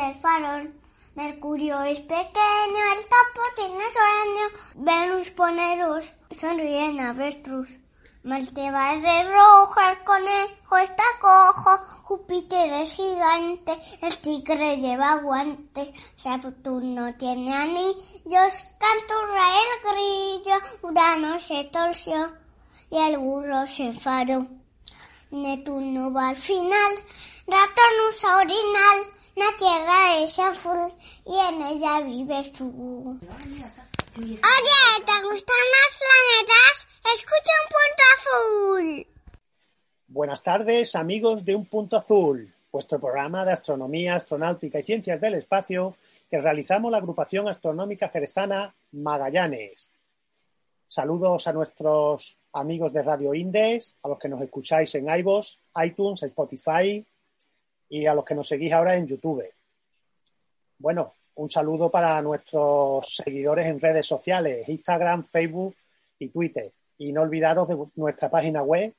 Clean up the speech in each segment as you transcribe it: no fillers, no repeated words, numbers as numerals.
el farol. Mercurio es pequeño, el topo tiene sueño. Venus pone luz, sonríe en avestruz. Marte va de rojo, el conejo está cojo. Júpiter es gigante, el tigre lleva guantes. Saturno tiene anillos, canturra el grillo. Urano se torció y el burro se enfadó. Neptuno va al final, Ratón usa orinal. La Tierra es azul y en ella vives tú. Oye, ¿te gustan los planetas? Escucha Un Punto Azul. Buenas tardes, amigos de Un Punto Azul, vuestro programa de astronomía, astronáutica y ciencias del espacio que realizamos la agrupación astronómica jerezana Magallanes. Saludos a nuestros amigos de Radio Indes, a los que nos escucháis en iVoox, iTunes, Spotify y a los que nos seguís ahora en YouTube. Bueno, un saludo para nuestros seguidores en redes sociales, Instagram, Facebook y Twitter. Y no olvidaros de nuestra página web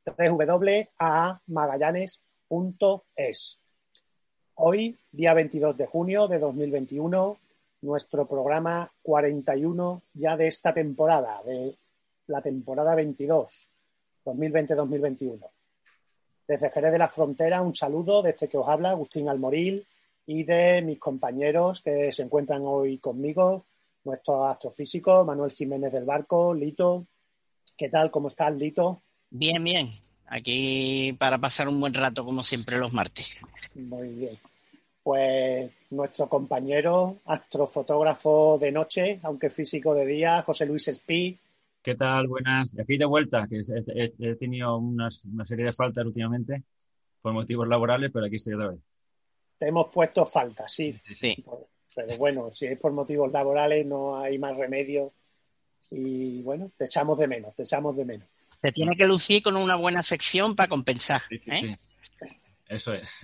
www.aamagallanes.es. Hoy, día 22 de junio de 2021, nuestro programa 41 ya de esta temporada, de la temporada 22, 2020-2021. Desde Jerez de la Frontera, un saludo desde que os habla Agustín Almoril y de mis compañeros que se encuentran hoy conmigo, nuestro astrofísico Manuel Jiménez del Barco. Lito, ¿qué tal? ¿Cómo estás, Lito? Bien, bien. Aquí para pasar un buen rato, como siempre, los martes. Muy bien. Pues nuestro compañero astrofotógrafo de noche, aunque físico de día, José Luis Espí. ¿Qué tal? Buenas. Aquí de vuelta, que he tenido una serie de faltas últimamente por motivos laborales, pero aquí estoy otra vez. Te hemos puesto faltas, sí. Sí. Pero bueno, si es por motivos laborales no hay más remedio. Y bueno, te echamos de menos. Te tiene que lucir con una buena sección para compensar. Sí. Eso es.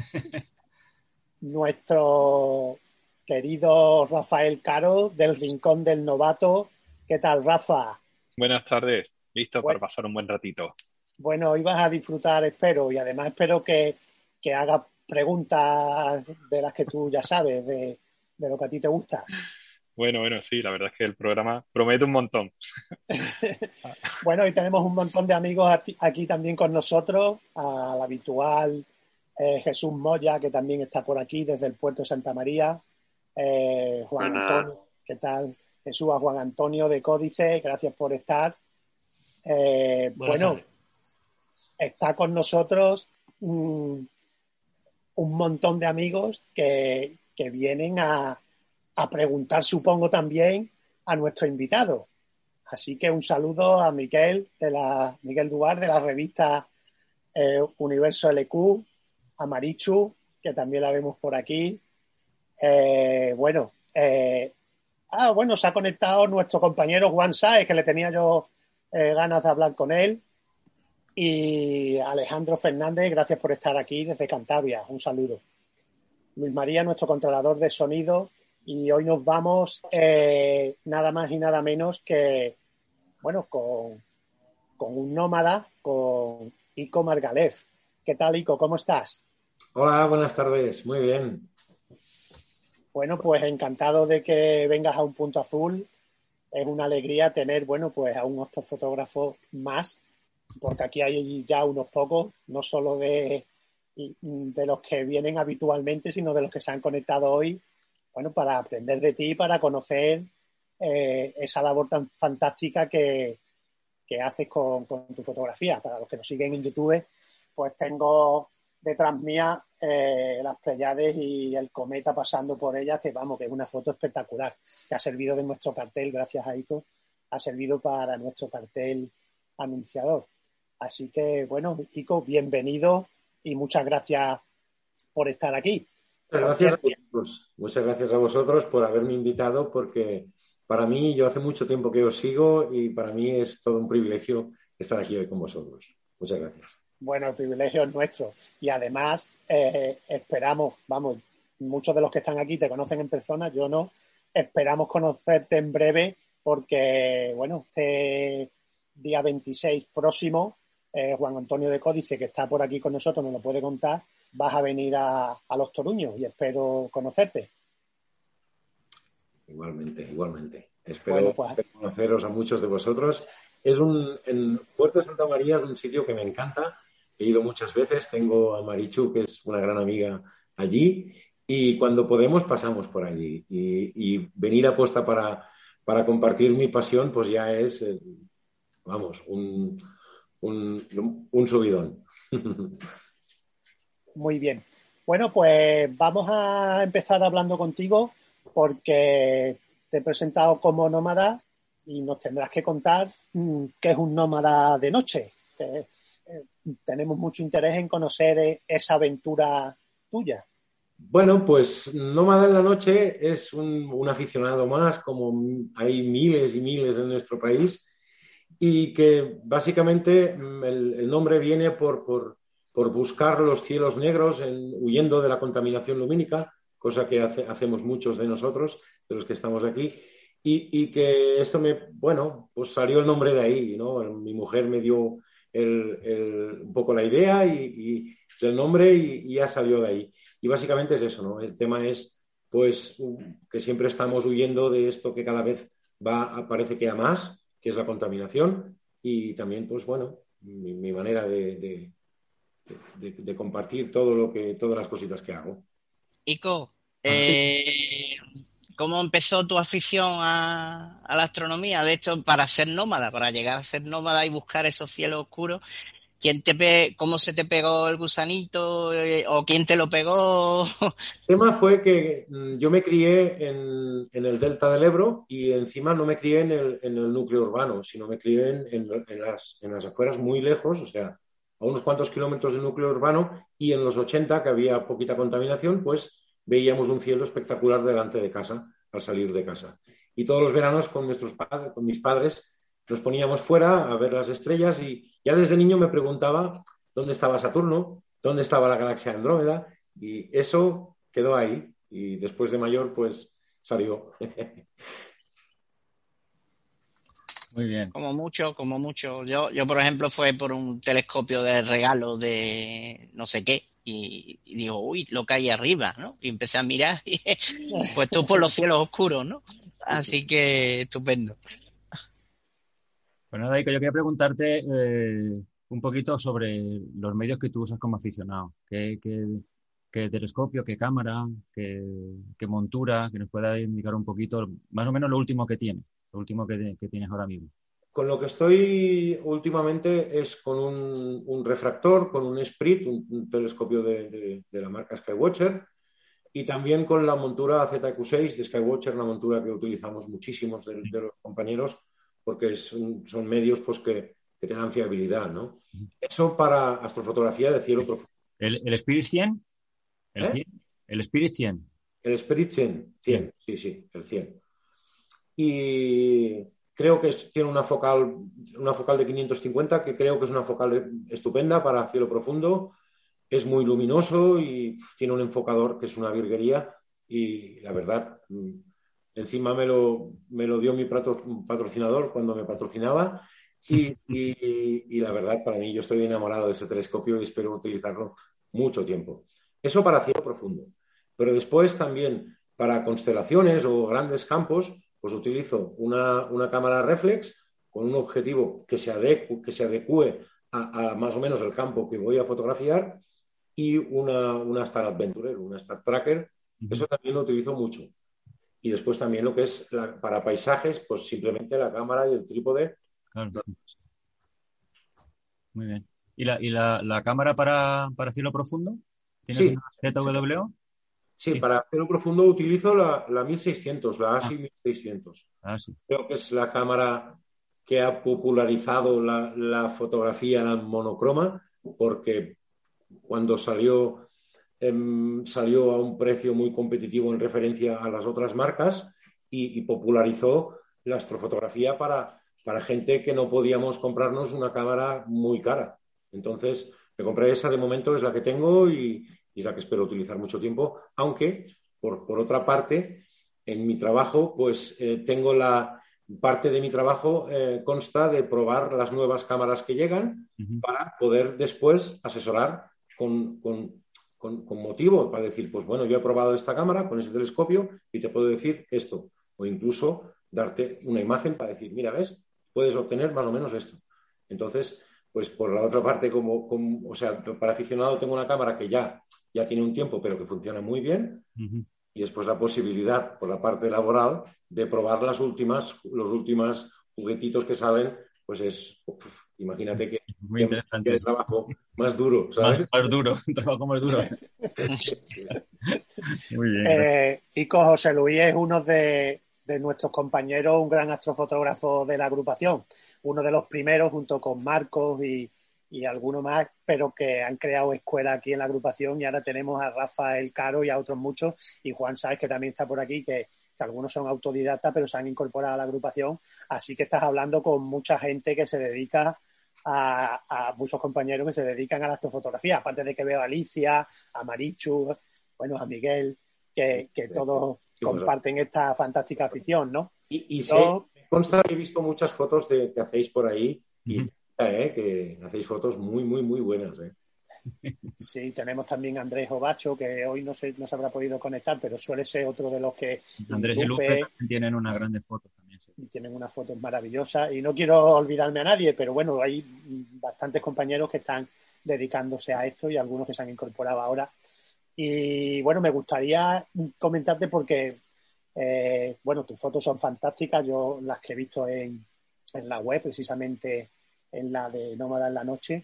Nuestro querido Rafael Caro, del Rincón del Novato. ¿Qué tal, Rafa? Buenas tardes, listo para pasar un buen ratito. Bueno, hoy vas a disfrutar, espero, y además espero que hagas preguntas de las que tú ya sabes, de lo que a ti te gusta. Bueno, sí, la verdad es que el programa promete un montón. Bueno, y tenemos un montón de amigos aquí también con nosotros, al habitual Jesús Moya, que también está por aquí desde el puerto de Santa María, Juan Antonio, ¿qué tal? Jesús, a Juan Antonio de Códice, gracias por estar. Bueno, está con nosotros un montón de amigos que vienen a preguntar, supongo, también a nuestro invitado. Así que un saludo a Miguel Duar, de la revista Universo LQ, a Marichu, que también la vemos por aquí. Bueno, se ha conectado nuestro compañero Juan Sáez, que le tenía yo ganas de hablar con él. Y Alejandro Fernández, gracias por estar aquí desde Cantabria. Un saludo. Luis María, nuestro controlador de sonido. Y hoy nos vamos nada más y nada menos que, bueno, con un nómada, con Ico Margalef. ¿Qué tal, Ico? ¿Cómo estás? Hola, buenas tardes. Muy bien. Bueno, pues encantado de que vengas a Un Punto Azul. Es una alegría tener, bueno, pues a un astrofotógrafo más, porque aquí hay ya unos pocos, no solo de los que vienen habitualmente, sino de los que se han conectado hoy, bueno, para aprender de ti, para conocer esa labor tan fantástica que haces con tu fotografía. Para los que nos siguen en YouTube, pues tengo detrás mía las Pléyades y el cometa pasando por ellas, que vamos, que es una foto espectacular, que ha servido de nuestro cartel, gracias a Ico, ha servido para nuestro cartel anunciador. Así que, bueno, Ico, bienvenido y muchas gracias por estar aquí. Muchas gracias a vosotros por haberme invitado, porque para mí, yo hace mucho tiempo que os sigo y para mí es todo un privilegio estar aquí hoy con vosotros. Muchas gracias. Bueno, el privilegio es nuestro. Y además, esperamos, vamos, muchos de los que están aquí te conocen en persona, yo no. Esperamos conocerte en breve porque, bueno, este día 26 próximo Juan Antonio de Códice, que está por aquí con nosotros, nos lo puede contar, vas a venir a Los Toruños y espero conocerte. Igualmente. Espero Bueno, pues, conoceros a muchos de vosotros. En Puerto de Santa María es un sitio que me encanta. He ido muchas veces. Tengo a Marichu, que es una gran amiga allí. Y cuando podemos pasamos por allí. Y venir a Posta para compartir mi pasión, pues ya es, un subidón. muy bien. Bueno, pues vamos a empezar hablando contigo porque te he presentado como nómada y nos tendrás que contar qué es un nómada de noche. Tenemos mucho interés en conocer esa aventura tuya. Bueno, pues nómada en la noche es un aficionado más, como hay miles y miles en nuestro país, y que básicamente el nombre viene por buscar los cielos negros huyendo de la contaminación lumínica, cosa que hacemos muchos de nosotros, de los que estamos aquí, y que esto pues salió el nombre de ahí, ¿no? Mi mujer me dio un poco la idea y del nombre y ya salió de ahí. Y básicamente es eso, ¿no? El tema es, pues, que siempre estamos huyendo de esto que cada vez parece que a más, que es la contaminación, y también, pues, bueno, mi manera de compartir todas las cositas que hago. Ico, Sí. ¿cómo empezó tu afición a la astronomía? De hecho, para ser nómada, para llegar a ser nómada y buscar esos cielos oscuros, ¿cómo se te pegó el gusanito? ¿O quién te lo pegó? El tema fue que yo me crié en el delta del Ebro y encima no me crié en el núcleo urbano, sino me crié en las afueras muy lejos, o sea, a unos cuantos kilómetros del núcleo urbano, y en los 80, que había poquita contaminación, pues veíamos un cielo espectacular delante de casa, al salir de casa. Y todos los veranos con mis padres nos poníamos fuera a ver las estrellas y ya desde niño me preguntaba dónde estaba Saturno, dónde estaba la galaxia Andrómeda, y eso quedó ahí. Y después de mayor, pues salió. Muy bien. Como mucho. Yo, por ejemplo, fue por un telescopio de regalo de no sé qué. Y digo, uy, lo que hay arriba, ¿no? Y empecé a mirar y pues tú por los cielos oscuros, ¿no? Así que estupendo. Pues nada, Ico, yo quería preguntarte un poquito sobre los medios que tú usas como aficionado. ¿Qué telescopio, qué cámara, qué montura? Que nos pueda indicar un poquito, más o menos lo último que tienes, lo último que tienes ahora mismo. Con lo que estoy últimamente es con un refractor, con un Sprit, un telescopio de la marca Skywatcher, y también con la montura ZQ6 de Skywatcher, una montura que utilizamos muchísimos de los compañeros, porque son medios pues que te dan fiabilidad, ¿no? Eso para astrofotografía de cielo profundo. ¿El Spirit 100? ¿El 100? ¿El Spirit 100? El Spirit 100, sí, el 100. Y creo que tiene una focal de 550, que creo que es una focal estupenda para cielo profundo. Es muy luminoso y tiene un enfocador que es una virguería. Y la verdad, encima me lo dio mi patrocinador cuando me patrocinaba. Y la verdad, para mí, yo estoy enamorado de ese telescopio y espero utilizarlo mucho tiempo. Eso para cielo profundo. Pero después también para constelaciones o grandes campos, pues utilizo una cámara reflex con un objetivo que se adecue a más o menos el campo que voy a fotografiar, y una Star Adventurer, una Star Tracker. Eso también lo utilizo mucho. Y después también lo que es para paisajes, pues simplemente la cámara y el trípode. Claro. Muy bien. ¿Y la cámara para cielo profundo? ¿Tienes una ZWO? Sí, para cielo profundo utilizo la 1600, la ASI 1600. Sí. Creo que es la cámara que ha popularizado la fotografía monocroma, porque cuando salió a un precio muy competitivo en referencia a las otras marcas y popularizó la astrofotografía para gente que no podíamos comprarnos una cámara muy cara. Entonces, me compré esa, de momento es la que tengo y la que espero utilizar mucho tiempo, aunque, por otra parte, en mi trabajo, pues tengo la parte de mi trabajo consta de probar las nuevas cámaras que llegan para poder después asesorar con motivo, para decir, pues bueno, yo he probado esta cámara con ese telescopio y te puedo decir esto. O incluso darte una imagen para decir, mira, ¿ves? Puedes obtener más o menos esto. Entonces, pues por la otra parte, o sea, para aficionado tengo una cámara que ya tiene un tiempo, pero que funciona muy bien. Y después la posibilidad, por la parte laboral, de probar los últimos juguetitos que salen, pues imagínate que muy interesante. el trabajo más duro, ¿sabes? Más duro, un trabajo más duro. Muy bien. Ico José Luis es uno de nuestros compañeros, un gran astrofotógrafo de la agrupación, uno de los primeros junto con Marcos y alguno más, pero que han creado escuela aquí en la agrupación, y ahora tenemos a Rafael Caro y a otros muchos, y Juan Sáez, que también está por aquí, que algunos son autodidactas, pero se han incorporado a la agrupación, así que estás hablando con mucha gente que se dedica a muchos compañeros que se dedican a la astrofotografía, aparte de que veo a Alicia, a Marichu, bueno, a Miguel, que todos comparten esta fantástica afición, ¿no? Y me consta que he visto muchas fotos que hacéis por ahí, y que hacéis fotos muy, muy, muy buenas. Sí, tenemos también a Andrés Obacho, que hoy no se habrá podido conectar, pero suele ser otro de los que... Andrés y Lupe también tienen unas grandes fotos también. Sí. Y tienen unas fotos maravillosas, y no quiero olvidarme a nadie, pero bueno, hay bastantes compañeros que están dedicándose a esto y algunos que se han incorporado ahora. Y bueno, me gustaría comentarte porque, bueno, tus fotos son fantásticas, yo las que he visto en la web, precisamente en la de Nómada en la Noche,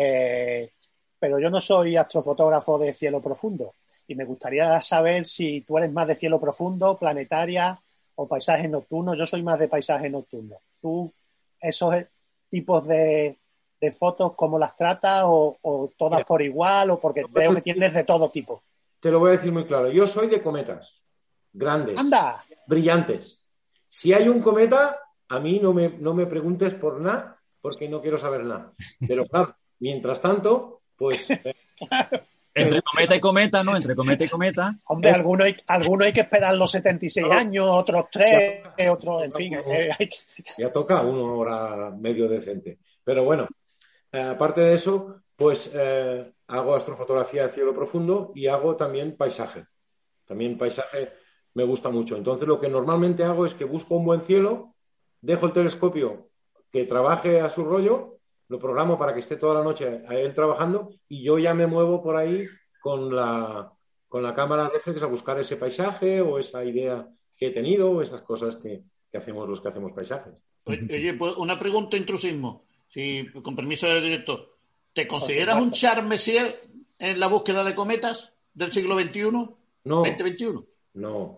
pero yo no soy astrofotógrafo de cielo profundo, y me gustaría saber si tú eres más de cielo profundo, planetaria o paisajes nocturnos. Yo soy más de paisajes nocturnos. ¿Tú esos tipos de fotos cómo las tratas, o todas por igual, o porque veo que tienes de todo tipo? Te lo voy a decir muy claro. Yo soy de cometas grandes, ¡anda!, brillantes. Si hay un cometa, a mí no me preguntes por nada, porque no quiero saber nada. Pero claro, mientras tanto, pues... Entre cometa y cometa, ¿no? Entre cometa y cometa. Hombre, alguno hay que esperar los 76 años, otros 3, otros, en fin. Ya toca uno ahora medio decente. Pero bueno, aparte de eso, pues hago astrofotografía de cielo profundo y hago también paisaje. También paisaje me gusta mucho. Entonces lo que normalmente hago es que busco un buen cielo, dejo el telescopio que trabaje a su rollo, lo programo para que esté toda la noche a él trabajando, y yo ya me muevo por ahí con la cámara reflex a buscar ese paisaje o esa idea que he tenido, o esas cosas que hacemos los que hacemos paisajes. Oye, pues una pregunta, intrusismo, si con permiso del director. ¿Te consideras un Charles Messier en la búsqueda de cometas del siglo XXI? No. 2021. No,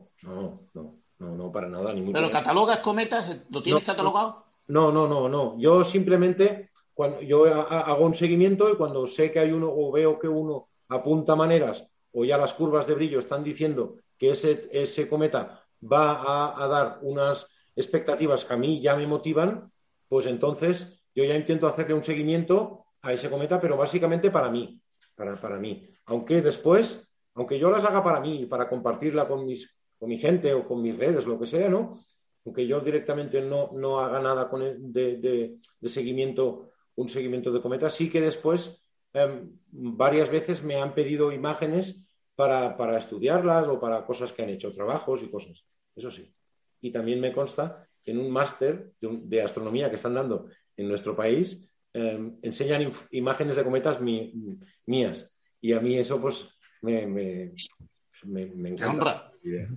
para nada. Ni mucho ¿Pero menos. catalogas cometas? ¿Lo tienes catalogado? No. Yo simplemente, cuando yo hago un seguimiento, y cuando sé que hay uno o veo que uno apunta maneras, o ya las curvas de brillo están diciendo que ese cometa va a dar unas expectativas que a mí ya me motivan, pues entonces yo ya intento hacerle un seguimiento a ese cometa, pero básicamente para mí. Para mí. Aunque yo las haga para mí, para compartirla con mi gente o con mis redes, lo que sea, ¿no? Aunque yo directamente no haga nada de seguimiento, un seguimiento de cometas, sí que después varias veces me han pedido imágenes para estudiarlas, o para cosas que han hecho, trabajos y cosas. Eso sí. Y también me consta que en un máster de astronomía que están dando en nuestro país, enseñan imágenes de cometas mías. Y a mí eso pues me encanta.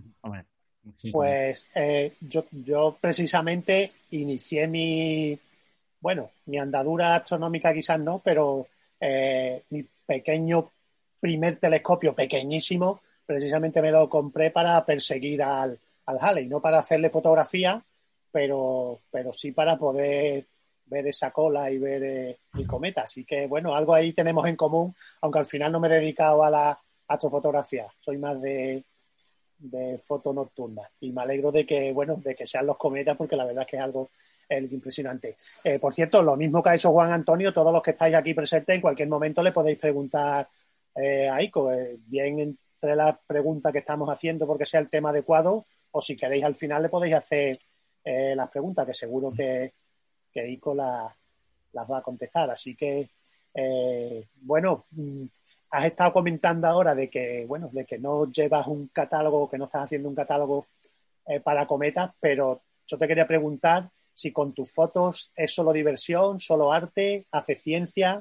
Pues yo precisamente inicié mi andadura astronómica, quizás no, pero mi pequeño primer telescopio, pequeñísimo, precisamente me lo compré para perseguir al Halley, no para hacerle fotografía, pero sí para poder ver esa cola y ver el cometa. Así que, bueno, algo ahí tenemos en común, aunque al final no me he dedicado a la astrofotografía. Soy más de foto nocturna. Y me alegro de que sean los cometas, porque la verdad es que es algo impresionante. Por cierto, lo mismo que ha hecho Juan Antonio, todos los que estáis aquí presentes, en cualquier momento le podéis preguntar a Ico, bien entre las preguntas que estamos haciendo, porque sea el tema adecuado, o si queréis al final le podéis hacer las preguntas, que seguro que Ico las va a contestar. Así que, bueno, has estado comentando ahora de que no llevas un catálogo, que no estás haciendo un catálogo para cometas, pero yo te quería preguntar si con tus fotos es solo diversión, solo arte, hace ciencia.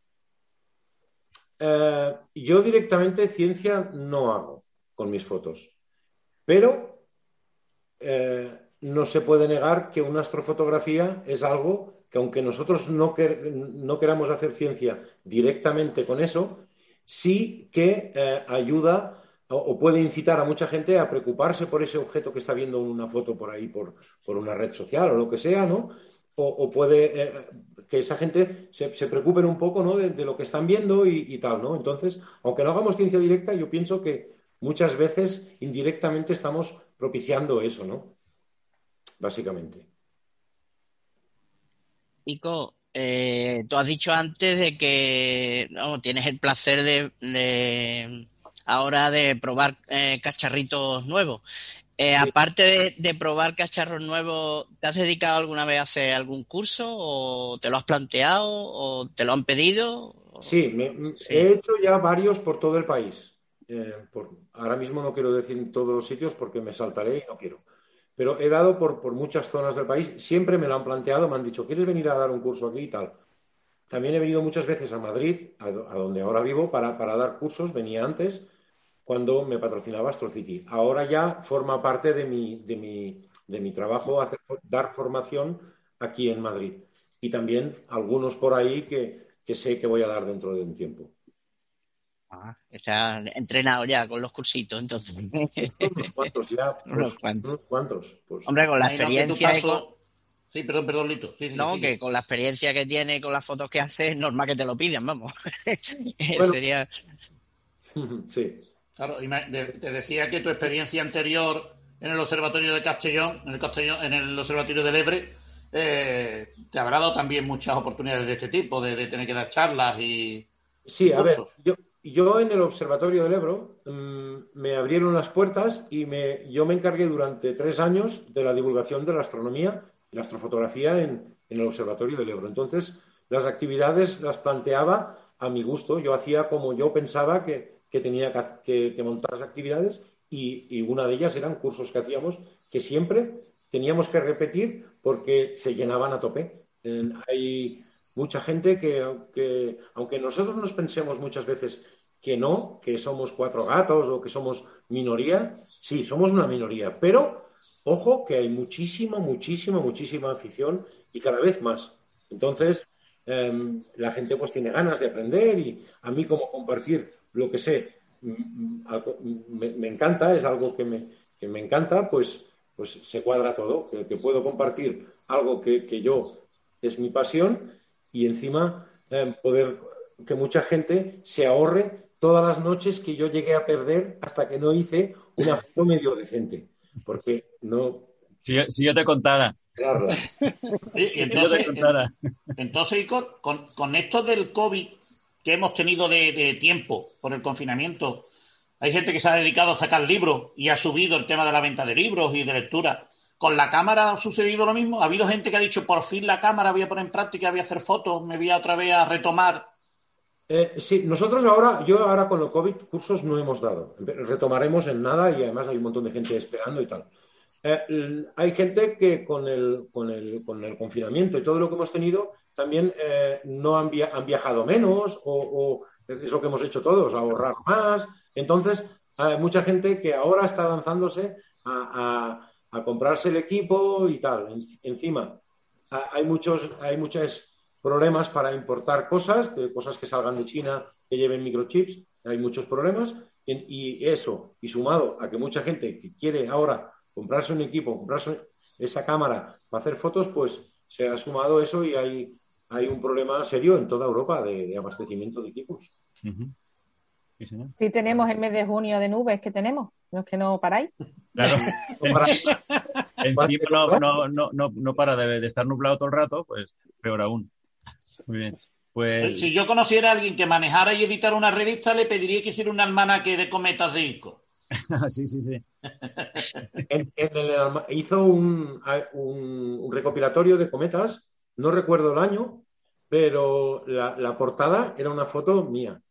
Yo directamente ciencia no hago con mis fotos, pero no se puede negar que una astrofotografía es algo que, aunque nosotros no queramos hacer ciencia directamente con eso, sí que ayuda o puede incitar a mucha gente a preocuparse por ese objeto que está viendo en una foto por ahí, por una red social o lo que sea, ¿no? O puede que esa gente se preocupen un poco, ¿no? de lo que están viendo y tal, ¿no? Entonces, aunque no hagamos ciencia directa, yo pienso que muchas veces indirectamente estamos propiciando eso, ¿no? Básicamente. Ico, tú has dicho antes de que tienes el placer de ahora de probar cacharritos nuevos. Sí. Aparte de probar cacharros nuevos, ¿te has dedicado alguna vez a hacer algún curso o te lo has planteado o te lo han pedido? Sí, he hecho ya varios por todo el país. Ahora mismo no quiero decir en todos los sitios porque me saltaré y no quiero. Pero he dado por muchas zonas del país. Siempre me lo han planteado, me han dicho, ¿quieres venir a dar un curso aquí y tal? También he venido muchas veces a Madrid, a donde ahora vivo, para dar cursos. Venía antes, cuando me patrocinaba AstroCity. Ahora ya forma parte de mi trabajo dar formación aquí en Madrid. Y también algunos por ahí que sé que voy a dar dentro de un tiempo. Está entrenado ya con los cursitos, entonces. Unos cuantos ya. Unos cuantos. Pues. Hombre, con la experiencia... Sí, perdón, Lito. Sí, no, sí. Que con la experiencia que tiene, con las fotos que hace, es normal que te lo pidan, vamos. Bueno, sería... Sí. Claro, y te decía que tu experiencia anterior en el Observatorio de Castellón, en el Observatorio del Ebre, te habrá dado también muchas oportunidades de este tipo, de tener que dar charlas y sí, cursos. A ver, yo en el Observatorio del Ebro me abrieron las puertas y yo me encargué durante 3 años de la divulgación de la astronomía y la astrofotografía en el Observatorio del Ebro. Entonces, las actividades las planteaba a mi gusto. Yo hacía como yo pensaba que tenía que montar las actividades y una de ellas eran cursos que hacíamos que siempre teníamos que repetir porque se llenaban a tope. Hay mucha gente que, aunque nosotros nos pensemos muchas veces que somos 4 gatos o que somos minoría, sí, somos una minoría, pero ojo que hay muchísima afición y cada vez más. Entonces, la gente pues tiene ganas de aprender y a mí como compartir lo que sé me encanta, es algo que me encanta, pues se cuadra todo, que puedo compartir algo que yo es mi pasión y encima poder que mucha gente se ahorre todas las noches que yo llegué a perder hasta que no hice una foto medio decente, porque no... Si yo te contara. Claro. Sí, y entonces, Icor, con esto del COVID que hemos tenido de tiempo por el confinamiento, hay gente que se ha dedicado a sacar libros y ha subido el tema de la venta de libros y de lectura. ¿Con la cámara ha sucedido lo mismo? ¿Ha habido gente que ha dicho, por fin la cámara voy a poner en práctica, voy a hacer fotos, me voy a otra vez a retomar? Sí, nosotros yo ahora con el COVID cursos no hemos dado. Retomaremos en nada y además hay un montón de gente esperando y tal. Hay gente que con el confinamiento y todo lo que hemos tenido también no han viajado menos o es lo que hemos hecho todos, ahorrar más. Entonces, hay mucha gente que ahora está lanzándose a comprarse el equipo y tal. Encima, hay muchos problemas para importar cosas que salgan de China, que lleven microchips. Hay muchos problemas y eso, y sumado a que mucha gente que quiere ahora comprarse un equipo, comprarse esa cámara para hacer fotos, pues se ha sumado eso y hay un problema serio en toda Europa de abastecimiento de equipos. Uh-huh. Sí, señor. Sí, tenemos el mes de junio de nubes que tenemos, los que no paráis. Claro. Encima no para de estar nublado todo el rato, pues peor aún. Muy bien. Pues... Si yo conociera a alguien que manejara y editara una revista, le pediría que hiciera un almanaque de cometas de Ico. Sí. Hizo un recopilatorio de cometas, no recuerdo el año, pero la portada era una foto mía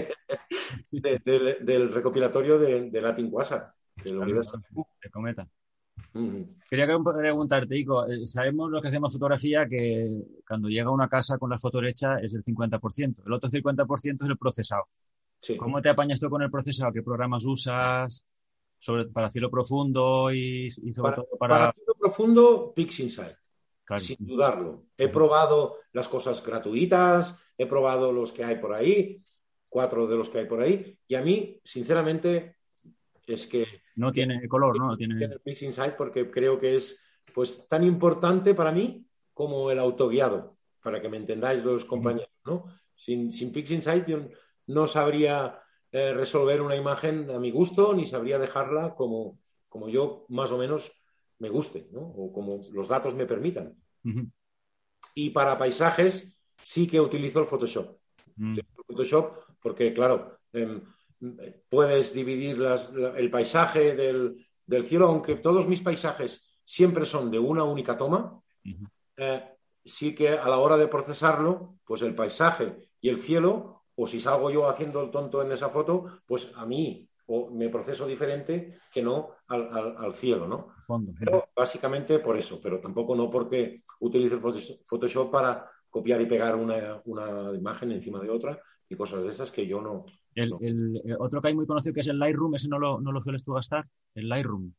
del recopilatorio de Latin Quasar, del universo de cometa. Uh-huh. Quería preguntarte, Ico, sabemos los que hacemos fotografía que cuando llega a una casa con la foto hecha es el 50%, el otro 50% es el procesado. Sí. ¿Cómo te apañas tú con el procesado? ¿Qué programas usas para cielo profundo y sobre todo para cielo profundo, PixInsight, claro, sin dudarlo. He probado las cosas gratuitas, he probado los que hay por ahí, 4 de los que hay por ahí, y a mí, sinceramente, es que no tiene color, ¿no? Tiene PixInsight porque creo que es pues tan importante para mí como el autoguiado, para que me entendáis los compañeros, ¿no? Sin PixInsight yo no sabría resolver una imagen a mi gusto, ni sabría dejarla como yo más o menos me guste, ¿no? O como los datos me permitan. Uh-huh. Y para paisajes sí que utilizo el Photoshop. El Photoshop porque, claro, puedes dividir el paisaje del cielo, aunque todos mis paisajes siempre son de una única toma, sí que a la hora de procesarlo, pues el paisaje y el cielo, o si salgo yo haciendo el tonto en esa foto, pues a mí o me proceso diferente que no al cielo, ¿no? Fondo. Pero básicamente por eso, pero tampoco no porque utilice el Photoshop para copiar y pegar una imagen encima de otra y cosas de esas que yo no. El otro que hay muy conocido que es el Lightroom, ¿ese no lo sueles tú gastar? El Lightroom.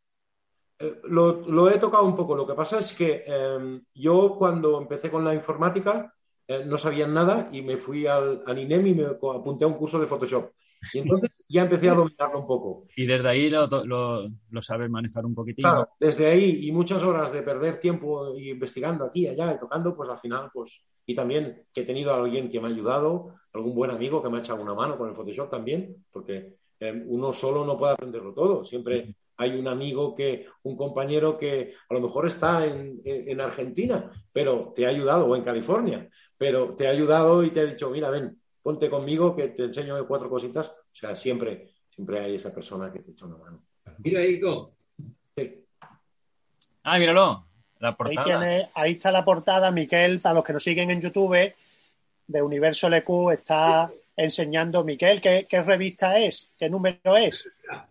Lo he tocado un poco. Lo que pasa es que yo cuando empecé con la informática no sabía nada y me fui al INEM y me apunté a un curso de Photoshop. Y entonces ya empecé a dominarlo un poco. Y desde ahí lo sabes manejar un poquitín. Claro, desde ahí y muchas horas de perder tiempo investigando aquí y allá y tocando, pues al final, pues... Y también que he tenido a alguien que me ha ayudado, algún buen amigo que me ha echado una mano con el Photoshop también, porque uno solo no puede aprenderlo todo. Siempre hay un amigo, un compañero que a lo mejor está en Argentina, pero te ha ayudado, o en California, pero te ha ayudado y te ha dicho, mira, ven, ponte conmigo que te enseño 4 cositas. O sea, siempre hay esa persona que te echa una mano. Mira, Ico. Sí. Ah, míralo. La portada. Ahí está la portada. Miquel, para los que nos siguen en YouTube, de Universo LQ, está enseñando. Miquel, ¿qué revista es? ¿Qué número es?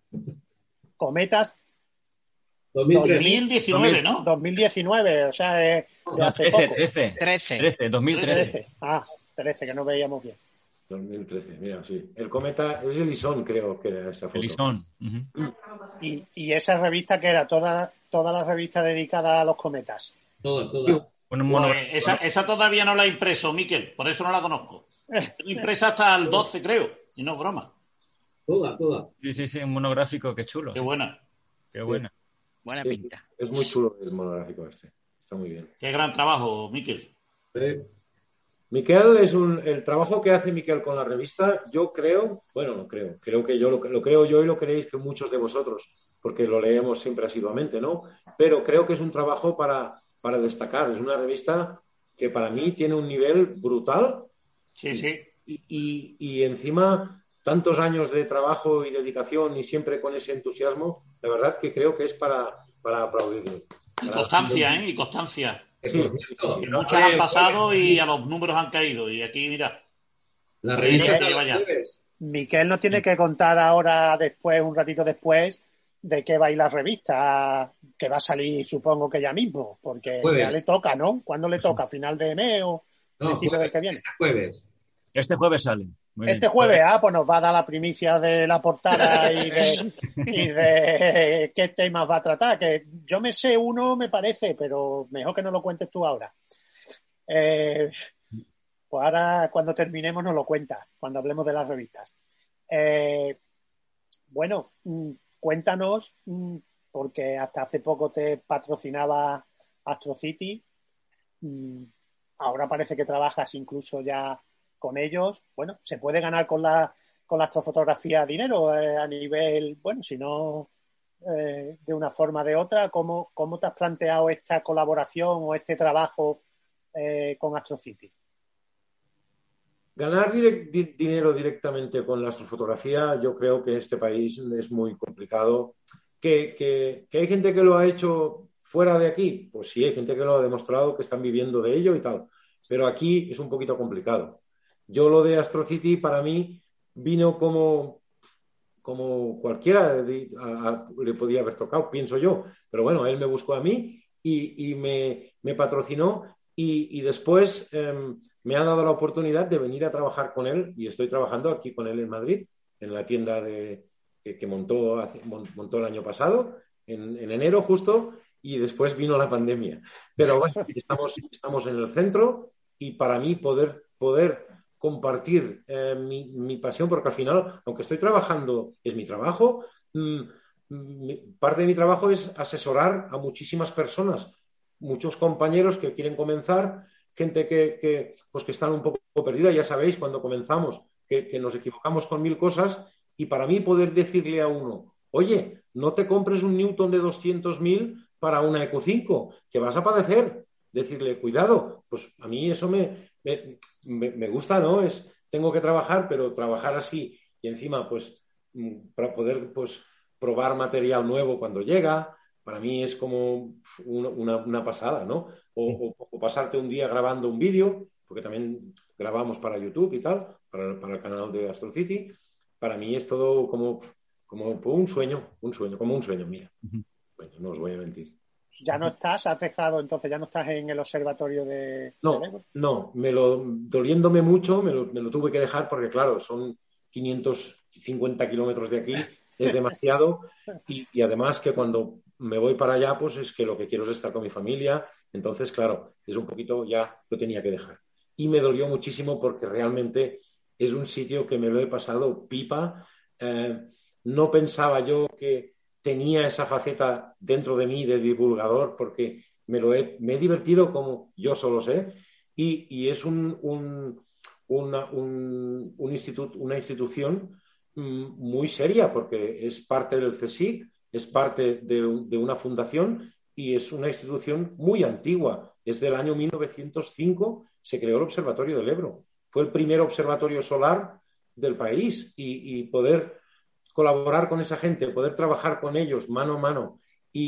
Cometas 2019, ¿no? 2019, o sea, de hace poco. 2013. Ah, 13, que no veíamos bien. 2013, mira, sí. El cometa es el Lisón, creo que era esa foto. El Lisón. Uh-huh. Y esa revista que era toda la revista dedicada a los cometas. Toda. Pues esa todavía no la he impreso, Miquel, por eso no la conozco. Tengo impresa hasta el 12, creo, y no es broma. Toda. Sí, un monográfico, qué chulo. Qué buena. Qué buena. Sí. Buena pinta. Es muy chulo el monográfico este. Está muy bien. Qué gran trabajo, Miquel. Miquel el trabajo que hace Miquel con la revista, yo creo que yo lo creo yo y lo creéis que muchos de vosotros, porque lo leemos siempre asiduamente, ¿no? Pero creo que es un trabajo para destacar. Es una revista que para mí tiene un nivel brutal. Sí. Y encima tantos años de trabajo y dedicación y siempre con ese entusiasmo, la verdad que creo que es para aplaudirlo. Y constancia, y constancia. Sí. Muchas han pasado y a los números han caído. Y aquí, mira. La revista se lleva ya. Miquel nos tiene que contar ahora, un ratito después, de qué va a ir la revista, que va a salir, supongo que ya mismo, porque ya le toca, ¿no? ¿Cuándo le toca? ¿Final de mes o principio del que viene? Este jueves sale. Este jueves, pues nos va a dar la primicia de la portada y de qué temas va a tratar, que yo me sé uno, me parece, pero mejor que no lo cuentes tú ahora. Pues ahora, cuando terminemos, nos lo cuentas, cuando hablemos de las revistas. Bueno, cuéntanos, porque hasta hace poco te patrocinaba AstroCity, ahora parece que trabajas incluso ya con ellos. Bueno, ¿se puede ganar con la astrofotografía dinero a nivel, bueno, si no de una forma o de otra? ¿Cómo te has planteado esta colaboración o este trabajo con AstroCity? Ganar dinero directamente con la astrofotografía, yo creo que en este país es muy complicado ¿Que hay gente que lo ha hecho fuera de aquí? Pues sí, hay gente que lo ha demostrado, que están viviendo de ello y tal. Pero aquí es un poquito complicado. Yo lo de AstroCity para mí vino como cualquiera le podía haber tocado, pienso yo. Pero bueno, él me buscó a mí y me patrocinó y después me ha dado la oportunidad de venir a trabajar con él y estoy trabajando aquí con él en Madrid, en la tienda que montó el año pasado, en enero justo, y después vino la pandemia. Pero bueno, estamos en el centro y para mí poder compartir mi pasión, porque al final, aunque estoy trabajando, es mi trabajo, parte de mi trabajo es asesorar a muchísimas personas, muchos compañeros que quieren comenzar, gente que están un poco perdida, ya sabéis, cuando comenzamos, que nos equivocamos con 1000 cosas, y para mí poder decirle a uno, oye, no te compres un Newton de 200.000 para una Eco 5, que vas a padecer. Decirle, cuidado, pues a mí eso me gusta, ¿no? Tengo que trabajar, pero trabajar así y encima, pues, para poder, pues, probar material nuevo cuando llega, para mí es como una pasada, ¿no? O pasarte un día grabando un vídeo, porque también grabamos para YouTube y tal, para el canal de AstroCity. Para mí es todo como un sueño, mira. Bueno, no os voy a mentir. ¿Ya no estás? ¿Has dejado entonces? ¿Ya no estás en el observatorio de Ebro? No, doliéndome mucho me lo tuve que dejar porque, claro, son 550 kilómetros de aquí, es demasiado y además que cuando me voy para allá, pues es que lo que quiero es estar con mi familia, entonces, claro, es un poquito, ya lo tenía que dejar. Y me dolió muchísimo porque realmente es un sitio que me lo he pasado pipa. No pensaba yo que tenía esa faceta dentro de mí de divulgador porque me he divertido como yo solo sé y es una institución muy seria porque es parte del CSIC, es parte de una fundación y es una institución muy antigua. Es del año 1905, se creó el Observatorio del Ebro. Fue el primer observatorio solar del país y poder colaborar con esa gente, poder trabajar con ellos mano a mano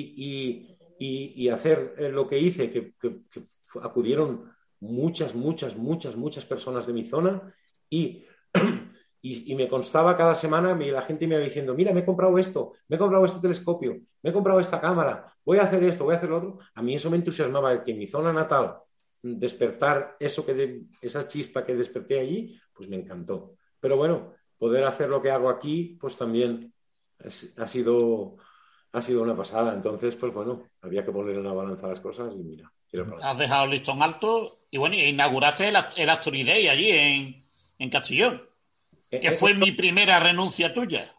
y hacer lo que hice, que acudieron muchas personas de mi zona y me constaba cada semana, la gente me iba diciendo, mira, me he comprado esto, me he comprado este telescopio, me he comprado esta cámara, voy a hacer esto, voy a hacer lo otro. A mí eso me entusiasmaba, que en mi zona natal despertar esa chispa que desperté allí, pues me encantó. Pero bueno, poder hacer lo que hago aquí, pues también ha sido una pasada. Entonces, pues bueno, había que poner en la balanza las cosas y mira. Has dejado el listón alto y bueno, inauguraste el Astori Day allí en Castellón, que fue mi primera renuncia tuya.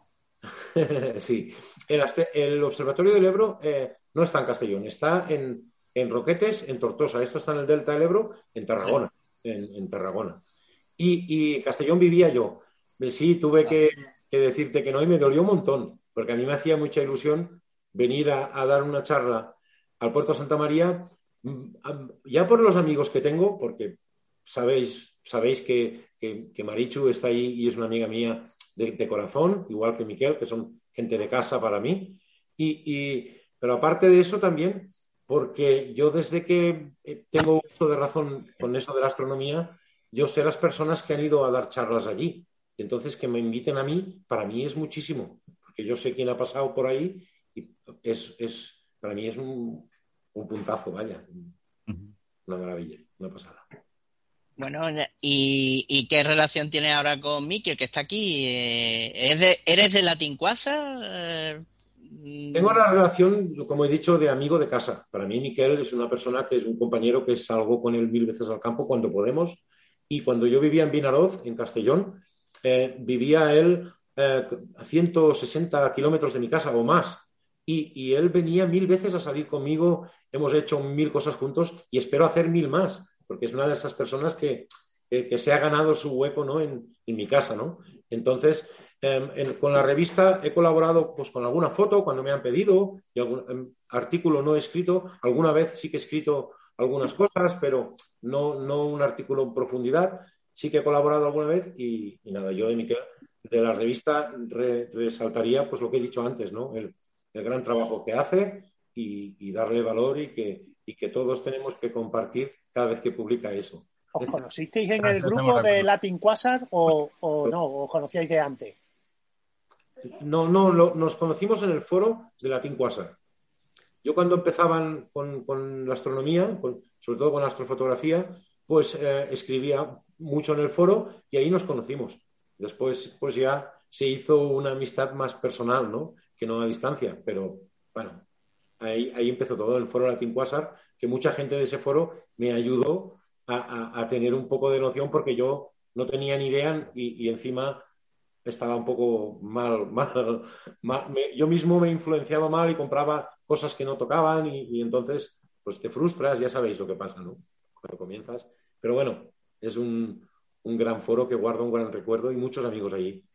Sí, el Observatorio del Ebro no está en Castellón, está en Roquetes, en Tortosa. Esto está en el Delta del Ebro, en Tarragona, en Tarragona. Y Castellón vivía yo. Sí, tuve que decirte que no y me dolió un montón, porque a mí me hacía mucha ilusión venir a dar una charla al Puerto Santa María, ya por los amigos que tengo, porque sabéis que Marichu está ahí y es una amiga mía de corazón, igual que Miquel, que son gente de casa para mí. Pero aparte de eso también, porque yo desde que tengo uso de razón con eso de la astronomía, yo sé las personas que han ido a dar charlas allí. Entonces, que me inviten a mí, para mí es muchísimo, porque yo sé quién ha pasado por ahí y para mí es un puntazo, vaya. Una maravilla, una pasada. Bueno, ¿y qué relación tienes ahora con Miquel, que está aquí? ¿Eres de Latincuasa? Tengo una relación, como he dicho, de amigo de casa. Para mí, Miquel es una persona que es un compañero que salgo con él 1000 veces al campo cuando podemos. Y cuando yo vivía en Vinaroz, en Castellón, vivía él a 160 kilómetros de mi casa o más. Y él venía 1000 veces a salir conmigo. Hemos hecho 1000 cosas juntos y espero hacer 1000 más, porque es una de esas personas que se ha ganado su hueco, ¿no? en mi casa, ¿no? Entonces, con la revista he colaborado pues con alguna foto cuando me han pedido y algún artículo no he escrito. Alguna vez sí que he escrito algunas cosas, pero no un artículo en profundidad. Sí que he colaborado alguna vez y nada, yo de la revista resaltaría pues lo que he dicho antes, ¿no? el gran trabajo que hace y darle valor y que todos tenemos que compartir cada vez que publica eso. ¿Os conocisteis en el grupo de Latin Quasar o no? ¿Os conocíais de antes? No, nos conocimos en el foro de Latin Quasar. Yo cuando empezaban con la astronomía, sobre todo con la astrofotografía, pues escribía mucho en el foro y ahí nos conocimos. Después pues ya se hizo una amistad más personal, ¿no? Que no a distancia, pero bueno, ahí empezó todo, el foro Latin Quasar, que mucha gente de ese foro me ayudó a tener un poco de noción porque yo no tenía ni idea y encima estaba un poco mal. Yo mismo me influenciaba mal y compraba cosas que no tocaban y entonces pues te frustras, ya sabéis lo que pasa, ¿no? Cuando comienzas. Pero bueno, es un gran foro que guarda un gran recuerdo y muchos amigos allí.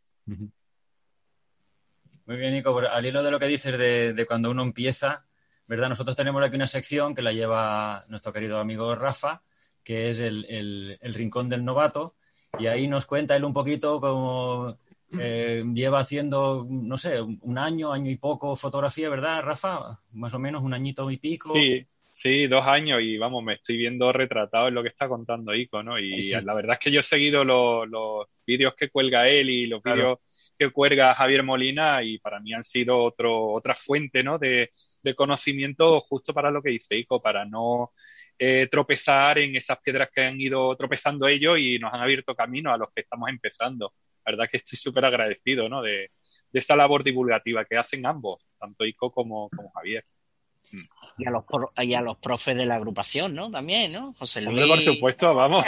Muy bien, Nico. Al hilo de lo que dices de cuando uno empieza, ¿verdad? Nosotros tenemos aquí una sección que la lleva nuestro querido amigo Rafa, que es el Rincón del Novato, y ahí nos cuenta él un poquito cómo lleva haciendo, no sé, un año y poco fotografía, ¿verdad, Rafa? Más o menos un añito y pico. Sí, 2 años y vamos, me estoy viendo retratado en lo que está contando Ico, ¿no? Y sí. La verdad es que yo he seguido los vídeos que cuelga él y los vídeos que cuelga Javier Molina y para mí han sido otra fuente, ¿no? de conocimiento justo para lo que dice Ico, para no tropezar en esas piedras que han ido tropezando ellos y nos han abierto camino a los que estamos empezando. La verdad que estoy súper agradecido, ¿no? De esa labor divulgativa que hacen ambos, tanto Ico como Javier. Y a los profes de la agrupación, ¿no? También, ¿no? José Luis. Hombre, por supuesto, vamos.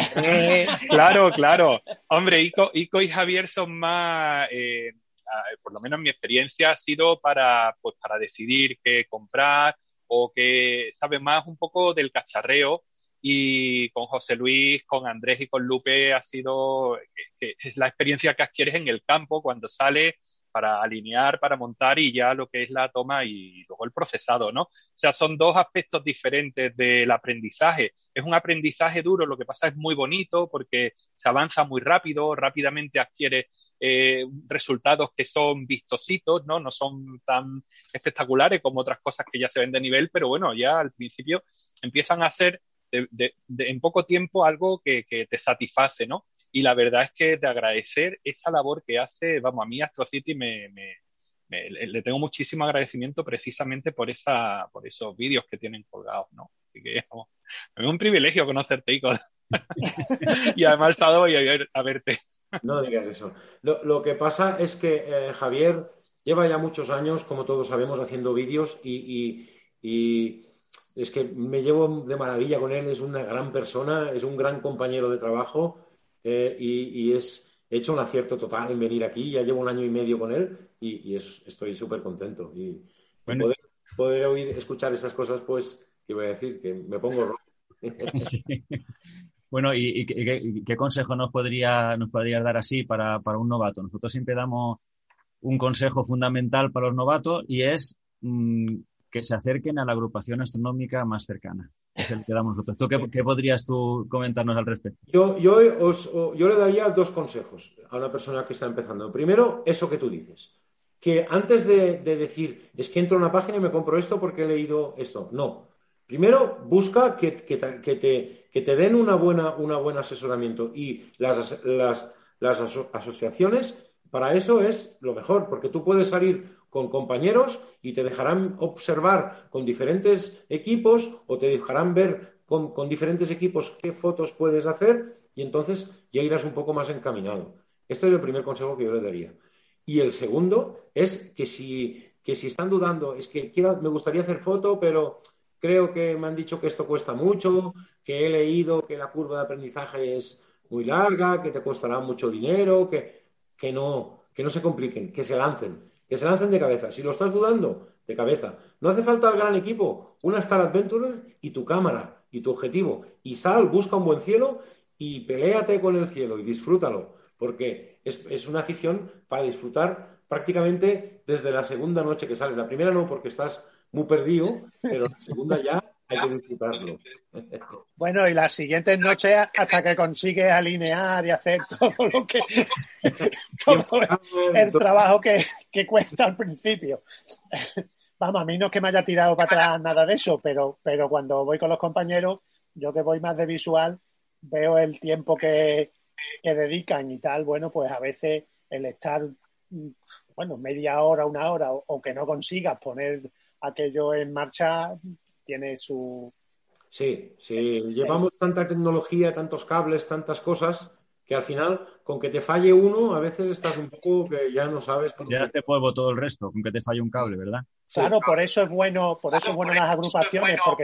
Claro. Hombre, Ico y Javier son más, por lo menos en mi experiencia, ha sido para decidir qué comprar o que sabe más un poco del cacharreo. Y con José Luis, con Andrés y con Lupe ha sido que es la experiencia que adquieres en el campo cuando sales para alinear, para montar y ya lo que es la toma y luego el procesado, ¿no? O sea, son 2 aspectos diferentes del aprendizaje. Es un aprendizaje duro, lo que pasa es muy bonito porque se avanza muy rápido, rápidamente adquiere resultados que son vistositos, ¿no? No son tan espectaculares como otras cosas que ya se ven de nivel, pero bueno, ya al principio empiezan a ser en poco tiempo algo que te satisface, ¿no? Y la verdad es que de agradecer esa labor que hace, vamos, a mí AstroCity le tengo muchísimo agradecimiento precisamente por esos vídeos que tienen colgados, ¿no? Así que vamos, es un privilegio conocerte, Ico. Y además el sábado voy a verte. No digas eso. Lo que pasa es que Javier lleva ya muchos años, como todos sabemos, haciendo vídeos y es que me llevo de maravilla con él, es una gran persona, es un gran compañero de trabajo. He hecho un acierto total en venir aquí, ya llevo 1 año y medio con él y estoy súper contento y poder escuchar esas cosas, pues, ¿qué voy a decir? Que me pongo rojo. Sí. Bueno, ¿y qué consejo nos podrías dar así para un novato? Nosotros siempre damos un consejo fundamental para los novatos y es que se acerquen a la agrupación astronómica más cercana. Es el que damos nosotros. ¿Tú qué podrías tú comentarnos al respecto? Yo le daría 2 consejos a una persona que está empezando. Primero, eso que tú dices. Que antes de decir, es que entro a una página y me compro esto porque he leído esto. No. Primero, busca que te den un buen asesoramiento. Y las asociaciones, para eso es lo mejor. Porque tú puedes salir con compañeros y te dejarán observar con diferentes equipos o te dejarán ver con diferentes equipos qué fotos puedes hacer y entonces ya irás un poco más encaminado. Este es el primer consejo que yo le daría. Y el segundo es que si están dudando, es que me gustaría hacer foto, pero creo que me han dicho que esto cuesta mucho, que he leído que la curva de aprendizaje es muy larga, que te costará mucho dinero, que no se compliquen, que se lancen de cabeza. Si lo estás dudando, de cabeza. No hace falta el gran equipo, una Star Adventurer y tu cámara y tu objetivo. Y busca un buen cielo y peléate con el cielo y disfrútalo, porque es una afición para disfrutar prácticamente desde la segunda noche que sales. La primera no, porque estás muy perdido, pero la segunda ya hay que disfrutarlo. Bueno, y las siguientes noches hasta que consigues alinear y hacer todo lo que todo el trabajo que cuesta al principio. Vamos, a mí no es que me haya tirado para atrás nada de eso, pero cuando voy con los compañeros, yo que voy más de visual, veo el tiempo que dedican y tal. Bueno, pues a veces el estar, bueno, media hora, una hora, o que no consigas poner aquello en marcha, tiene su... Sí, llevamos tanta tecnología, tantos cables, tantas cosas, que al final, con que te falle uno, a veces estás un poco que ya no sabes... Ya hace polvo todo el resto, con que te falle un cable, ¿verdad? Claro, sí. Por eso es bueno las agrupaciones, porque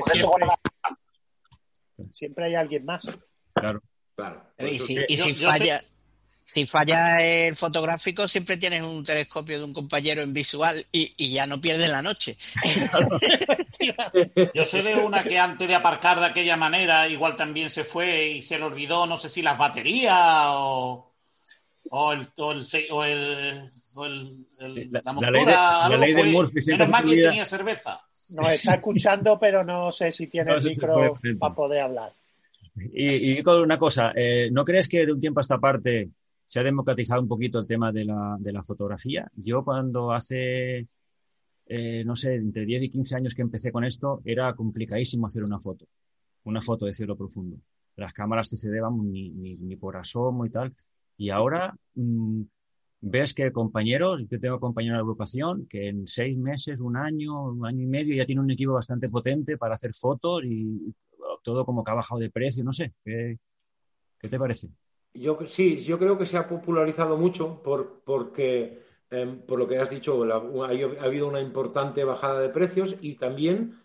siempre hay alguien más. Claro. Y si falla el fotográfico, siempre tienes un telescopio de un compañero en visual y ya no pierdes la noche. Yo sé de una que antes de aparcar de aquella manera, igual también se fue y se le olvidó, no sé si las baterías la montura. La ley del Murphy. Menos mal que tenía cerveza. Nos está escuchando, pero no sé si tiene el micro para poder hablar. Y con una cosa, ¿no crees que de un tiempo a esta parte se ha democratizado un poquito el tema de la fotografía? Yo cuando hace, no sé, entre 10 y 15 años que empecé con esto, era complicadísimo hacer una foto de cielo profundo. Las cámaras CCD, vamos, ni por asomo y tal. Y ahora ves que yo tengo compañero de agrupación que en 6 meses, un año y medio ya tiene un equipo bastante potente para hacer fotos y todo como que ha bajado de precio, no sé. ¿Qué te parece? Yo creo que se ha popularizado mucho porque, por lo que has dicho, ha habido una importante bajada de precios y también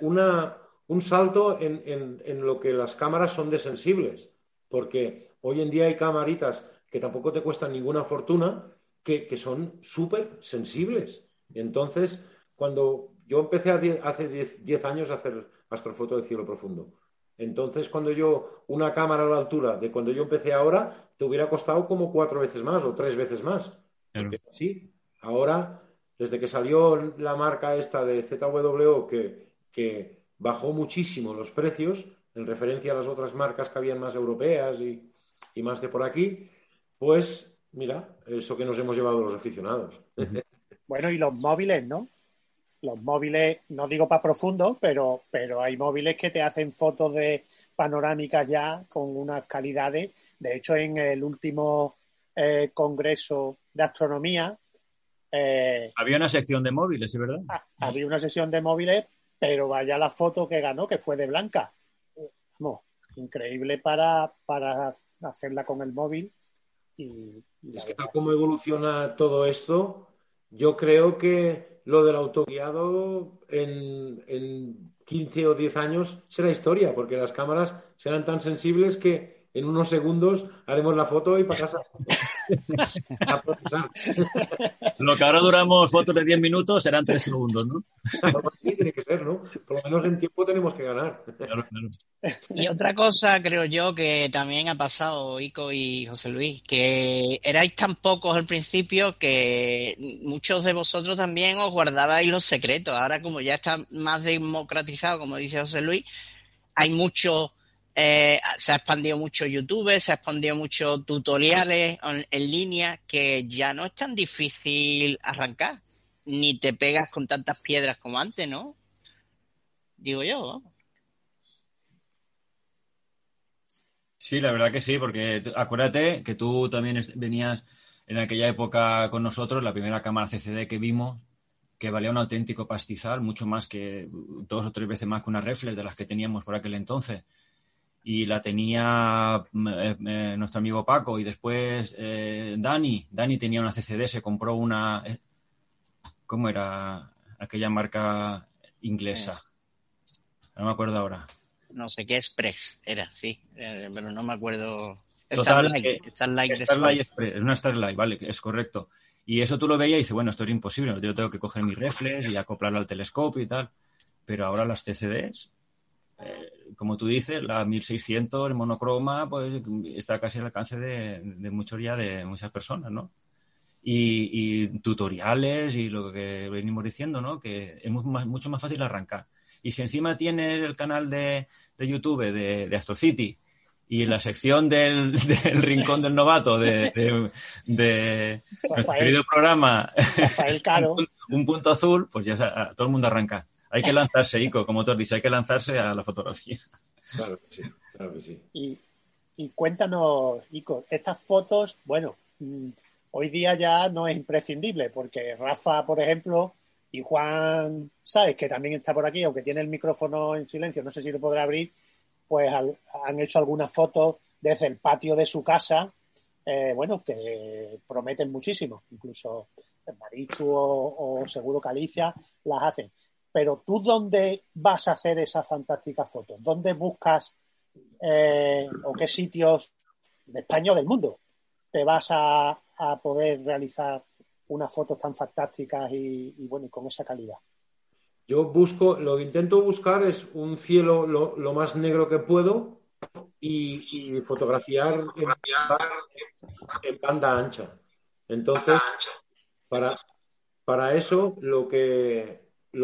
un salto en lo que las cámaras son de sensibles. Porque hoy en día hay camaritas que tampoco te cuestan ninguna fortuna que son súper sensibles. Entonces, cuando yo empecé hace 10 años a hacer astrofoto de cielo profundo, entonces cuando una cámara a la altura de cuando yo empecé ahora, te hubiera costado como 4 veces más o 3 veces más. Claro. Porque sí, ahora, desde que salió la marca esta de ZWO, que bajó muchísimo los precios en referencia a las otras marcas que habían más europeas y más de por aquí, pues mira, eso que nos hemos llevado los aficionados. Bueno, y los móviles, ¿no? Los móviles, no digo para profundo, pero hay móviles que te hacen fotos de panorámicas ya con unas calidades. De hecho, en el último congreso de astronomía... había una sección de móviles, ¿es verdad? Había una sección de móviles, pero vaya la foto que ganó, que fue de blanca. Vamos, increíble para hacerla con el móvil. Y es que tal como evoluciona todo esto, yo creo que lo del autoguiado en 15 o 10 años será historia, porque las cámaras serán tan sensibles que en unos segundos haremos la foto y para casa. A procesar. Lo que ahora duramos fotos de 10 minutos serán 3 segundos, ¿no? Algo así tiene que ser, ¿no? Por lo menos en tiempo tenemos que ganar. Claro. Y otra cosa, creo yo, que también ha pasado, Ico y José Luis, que erais tan pocos al principio que muchos de vosotros también os guardabais los secretos. Ahora, como ya está más democratizado, como dice José Luis, hay mucho... se ha expandido mucho YouTube, se ha expandido mucho tutoriales en línea, que ya no es tan difícil arrancar, ni te pegas con tantas piedras como antes, ¿no? Digo yo, ¿no? Sí, la verdad que sí, porque acuérdate que tú también venías en aquella época con nosotros, la primera cámara CCD que vimos, que valía un auténtico pastizal, mucho más que 2 o 3 veces más que una reflex de las que teníamos por aquel entonces. Y la tenía nuestro amigo Paco y después Dani tenía una CCD, se compró una... ¿Cómo era aquella marca inglesa? No me acuerdo ahora. No sé qué Express era, sí, pero no me acuerdo. Starlight Express, una Starlight, vale, es correcto. Y eso tú lo veías y dices, bueno, esto es imposible, yo tengo que coger mi reflex y acoplarlo al telescopio y tal. Pero ahora las CCDs... como tú dices, la 1600 el monocroma pues está casi al alcance de muchas personas, ¿no? Y tutoriales y lo que venimos diciendo, ¿no? Que es mucho más fácil arrancar. Y si encima tienes el canal de YouTube de AstroCity Y la sección del Rincón del Novato de nuestro querido programa Rafael Caro. un punto azul, pues ya todo el mundo arranca. Hay que lanzarse, Ico, como tú has dicho, hay que lanzarse a la fotografía. Claro que sí, claro que sí. Y cuéntanos, Ico, estas fotos, bueno, hoy día ya no es imprescindible, porque Rafa, por ejemplo, y Juan Sáez, que también está por aquí, aunque tiene el micrófono en silencio, no sé si lo podrá abrir, pues han hecho algunas fotos desde el patio de su casa, bueno, que prometen muchísimo. Incluso Marichu o seguro que Alicia las hacen. Pero ¿tú dónde vas a hacer esas fantásticas fotos? ¿Dónde buscas o qué sitios de España o del mundo te vas a poder realizar unas fotos tan fantásticas y bueno, y con esa calidad? Lo que intento buscar es un cielo lo más negro que puedo y fotografiar en banda ancha. Entonces, para eso lo que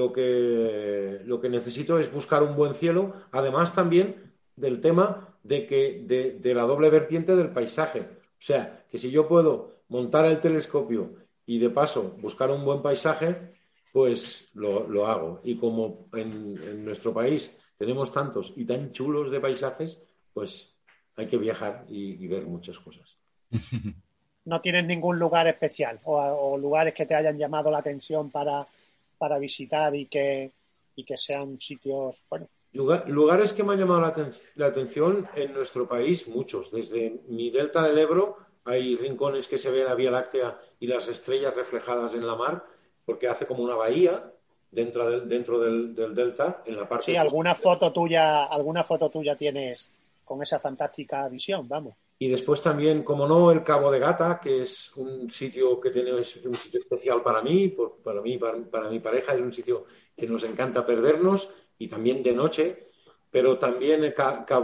necesito es buscar un buen cielo, además también del tema de la doble vertiente del paisaje. O sea, que si yo puedo montar el telescopio y de paso buscar un buen paisaje, pues lo hago. Y como en nuestro país tenemos tantos y tan chulos de paisajes, pues hay que viajar y ver muchas cosas. ¿No tienes ningún lugar especial o lugares que te hayan llamado la atención para visitar y que sean sitios, bueno? Lugares que me han llamado la atención en nuestro país, muchos. Desde mi delta del Ebro hay rincones que se ve la Vía Láctea y las estrellas reflejadas en la mar, porque hace como una bahía dentro del delta, en la parte sí, alguna foto tuya tienes con esa fantástica visión, vamos. Y después también, como no, el Cabo de Gata, que es un sitio es un sitio especial para mí, para mi pareja, es un sitio que nos encanta perdernos, y también de noche. Pero también el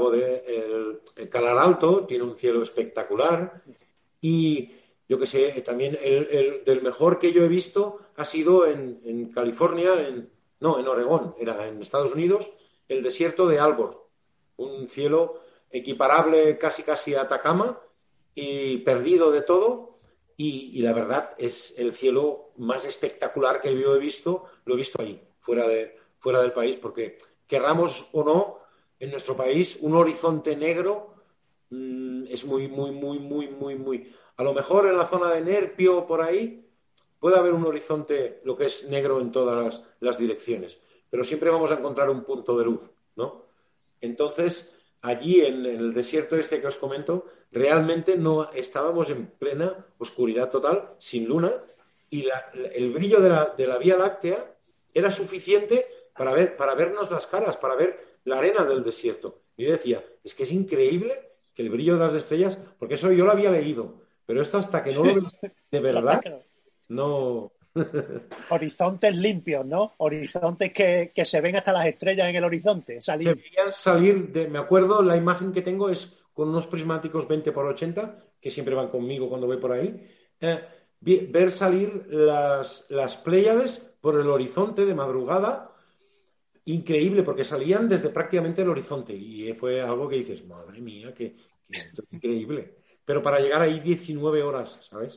Calar Alto tiene un cielo espectacular. Y yo que sé, también el del mejor que yo he visto ha sido en California, en Oregón, era en Estados Unidos, el desierto de Albor, un cielo equiparable casi a Atacama y perdido de todo, y la verdad es el cielo más espectacular que yo he visto, lo he visto ahí, fuera del país, porque querramos o no, en nuestro país un horizonte negro es muy, muy, muy, muy, muy, muy... A lo mejor en la zona de Nerpio, por ahí, puede haber un horizonte, lo que es negro en todas las direcciones, pero siempre vamos a encontrar un punto de luz, ¿no? Entonces, allí en el desierto que os comento, realmente no estábamos en plena oscuridad total, sin luna, y el brillo de la Vía Láctea era suficiente para vernos las caras, para ver la arena del desierto. Y yo decía, es que es increíble que el brillo de las estrellas, porque eso yo lo había leído, pero esto hasta que no lo ves de verdad, no... Horizontes limpios, ¿no? Horizontes que se ven hasta las estrellas en el horizonte. Se veían salir me acuerdo, la imagen que tengo es con unos prismáticos 20x80, que siempre van conmigo cuando voy por ahí, ver salir las Pléyades por el horizonte de madrugada, increíble, porque salían desde prácticamente el horizonte, y fue algo que dices, madre mía, que esto es increíble. Pero para llegar ahí 19 horas, ¿sabes?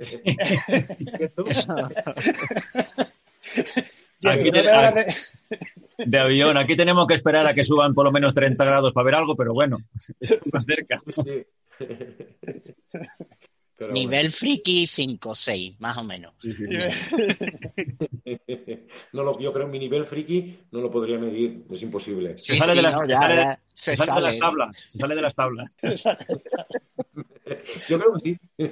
Aquí de avión. Aquí tenemos que esperar a que suban por lo menos 30 grados para ver algo, pero bueno, estamos más cerca. Sí. Pero nivel friki 5 o 6, más o menos. Sí. No, yo creo que mi nivel friki no lo podría medir, es imposible. Se sale de las tablas. Yo creo que sí.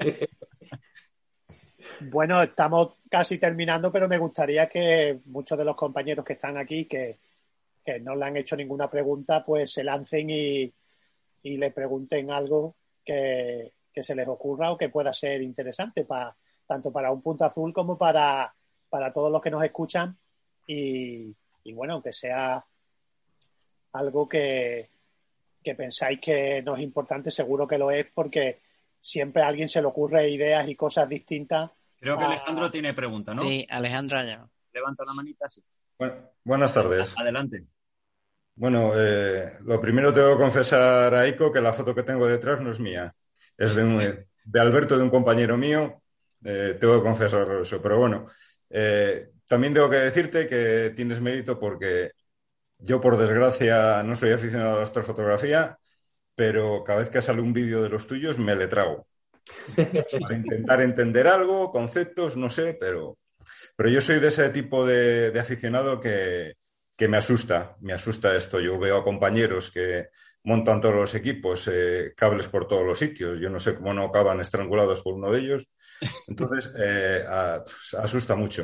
Bueno, estamos casi terminando, pero me gustaría que muchos de los compañeros que están aquí, que no le han hecho ninguna pregunta, pues se lancen y le pregunten algo que se les ocurra o que pueda ser interesante tanto para un punto azul como para todos los que nos escuchan y bueno, aunque sea algo que pensáis que no es importante, seguro que lo es, porque siempre a alguien se le ocurre ideas y cosas distintas. Creo que Alejandro tiene pregunta, ¿no? Sí, Alejandro ya. Levanta la manita, sí. Buenas tardes. Adelante. Bueno, lo primero tengo que confesar a Ico que la foto que tengo detrás no es mía. Es de Alberto, de un compañero mío. Tengo que confesar eso. Pero bueno, también tengo que decirte que tienes mérito porque yo, por desgracia, no soy aficionado a la astrofotografía, pero cada vez que sale un vídeo de los tuyos me le trago. Para intentar entender algo, conceptos, no sé, pero yo soy de ese tipo de aficionado que me asusta esto. Yo veo a compañeros que montan todos los equipos, cables por todos los sitios. Yo no sé cómo no acaban estrangulados por uno de ellos. Entonces, pues, asusta mucho.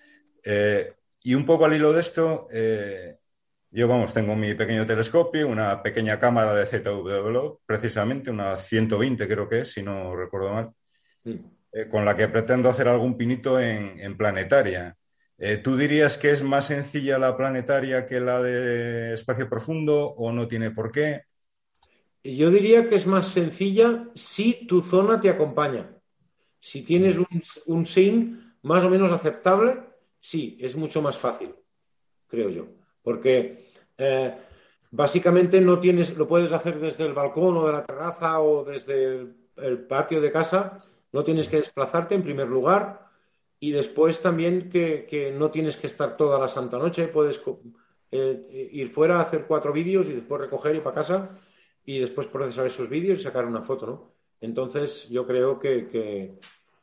Y un poco al hilo de esto, yo, vamos, tengo mi pequeño telescopio, una pequeña cámara de ZWO, precisamente, una 120 creo que es, si no recuerdo mal, con la que pretendo hacer algún pinito en planetaria. ¿Tú dirías que es más sencilla la planetaria que la de espacio profundo o no tiene por qué? Yo diría que es más sencilla si tu zona te acompaña. Si tienes un SIN más o menos aceptable, sí, es mucho más fácil, creo yo. Porque básicamente no tienes, lo puedes hacer desde el balcón o de la terraza o desde el patio de casa, no tienes que desplazarte en primer lugar y después también que no tienes que estar toda la santa noche, puedes ir fuera a hacer 4 vídeos y después recoger y para casa y después procesar esos vídeos y sacar una foto, ¿no? Entonces yo creo que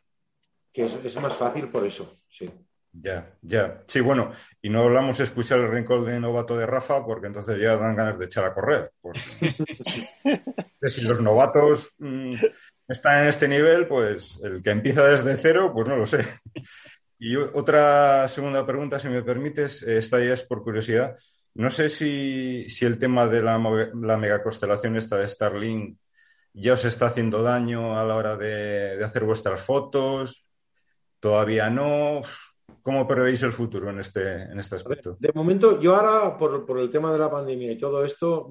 es más fácil por eso, sí. Ya. Sí, bueno, y no hablamos de escuchar el rincón de novato de Rafa, porque entonces ya dan ganas de echar a correr. Porque si los novatos están en este nivel, pues el que empieza desde cero, pues no lo sé. Y otra segunda pregunta, si me permites, esta ya es por curiosidad. No sé si el tema de la megaconstelación esta de Starlink ya os está haciendo daño a la hora de hacer vuestras fotos. Todavía no. ¿Cómo prevéis el futuro en este aspecto? De momento, yo ahora, por el tema de la pandemia y todo esto,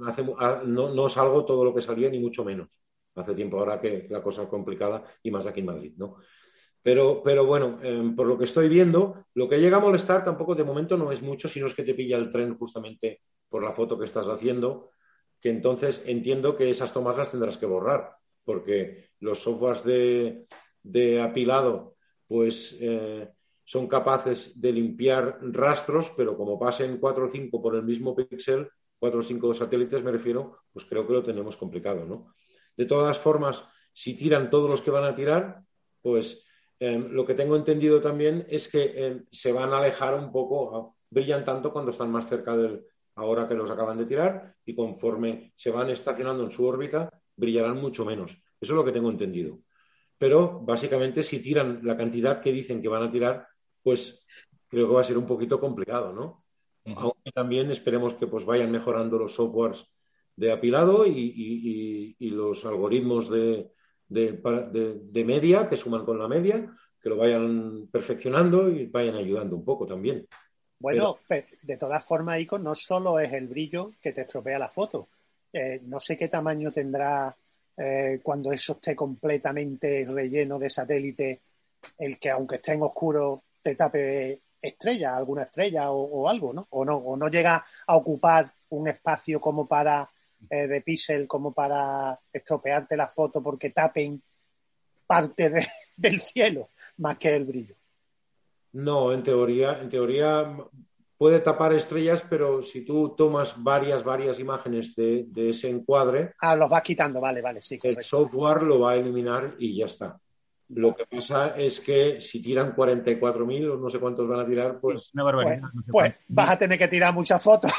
no salgo todo lo que salía, ni mucho menos. Hace tiempo ahora que la cosa es complicada, y más aquí en Madrid, ¿no? Pero bueno, por lo que estoy viendo, lo que llega a molestar tampoco de momento no es mucho, sino es que te pilla el tren justamente por la foto que estás haciendo, que entonces entiendo que esas tomas las tendrás que borrar, porque los softwares de apilado, pues son capaces de limpiar rastros, pero como pasen 4 o 5 por el mismo píxel, 4 o 5 satélites me refiero, pues creo que lo tenemos complicado, ¿no? De todas formas, si tiran todos los que van a tirar, pues lo que tengo entendido también es que se van a alejar un poco, brillan tanto cuando están más cerca ahora que los acaban de tirar, y conforme se van estacionando en su órbita, brillarán mucho menos. Eso es lo que tengo entendido. Pero básicamente si tiran la cantidad que dicen que van a tirar, pues creo que va a ser un poquito complicado, ¿no? Aunque también esperemos que pues vayan mejorando los softwares de apilado y los algoritmos de media que suman con la media, que lo vayan perfeccionando y vayan ayudando un poco también. Bueno, de todas formas, Ico, no solo es el brillo que te estropea la foto. No sé qué tamaño tendrá cuando eso esté completamente relleno de satélite, el que aunque esté en oscuro te tape alguna estrella o algo, ¿no? O no llega a ocupar un espacio como para de píxel como para estropearte la foto porque tapen parte del cielo más que el brillo. No, en teoría puede tapar estrellas, pero si tú tomas varias imágenes de ese encuadre, los vas quitando, vale, sí. Correcto. El software lo va a eliminar y ya está. Lo que pasa es que si tiran 44.000 o no sé cuántos van a tirar, pues... Una barbaridad. Pues vas a tener que tirar muchas fotos.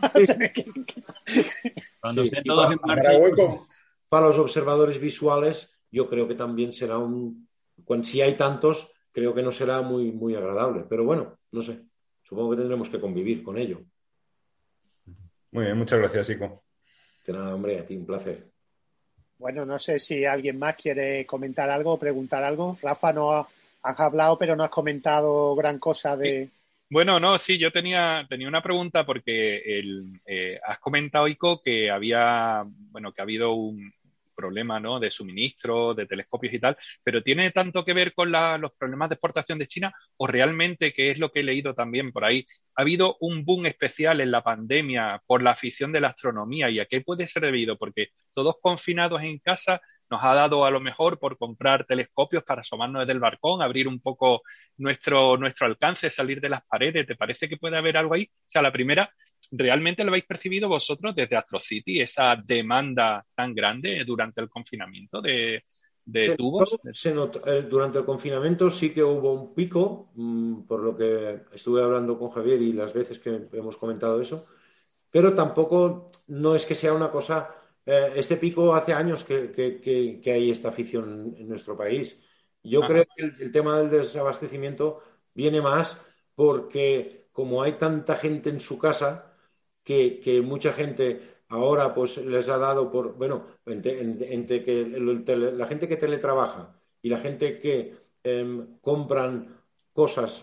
Cuando estén todos en marcha. Para los observadores visuales, yo creo que también será si hay tantos, creo que no será muy, muy agradable. Pero bueno, no sé. Supongo que tendremos que convivir con ello. Muy bien, muchas gracias, Ico. Que nada, hombre, a ti un placer. Bueno, no sé si alguien más quiere comentar algo o preguntar algo. Rafa, no has hablado, pero no has comentado gran cosa de... Bueno, no, sí, yo tenía una pregunta porque has comentado, Ico, que ha habido problemas, ¿no?, de suministro, de telescopios y tal, pero ¿tiene tanto que ver con los problemas de exportación de China o realmente, que es lo que he leído también por ahí, ha habido un boom especial en la pandemia por la afición de la astronomía? ¿Y a qué puede ser debido? Porque todos confinados en casa nos ha dado a lo mejor por comprar telescopios para asomarnos desde el balcón, abrir un poco nuestro alcance, salir de las paredes. ¿Te parece que puede haber algo ahí? O sea, la primera, ¿realmente lo habéis percibido vosotros desde AstroCity, esa demanda tan grande durante el confinamiento de tubos? Durante el confinamiento sí que hubo un pico, por lo que estuve hablando con Javier y las veces que hemos comentado eso, pero tampoco no es que sea una cosa... este pico hace años que hay esta afición en nuestro país. Yo creo que el tema del desabastecimiento viene más porque como hay tanta gente en su casa, que mucha gente ahora pues les ha dado por... Bueno, entre que la gente que teletrabaja y la gente que compran cosas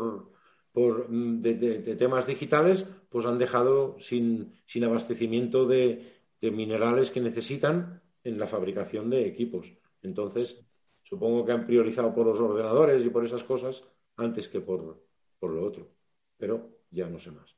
de temas digitales, pues han dejado sin abastecimiento de minerales que necesitan en la fabricación de equipos. Entonces, supongo que han priorizado por los ordenadores y por esas cosas antes que por lo otro. Pero ya no sé más.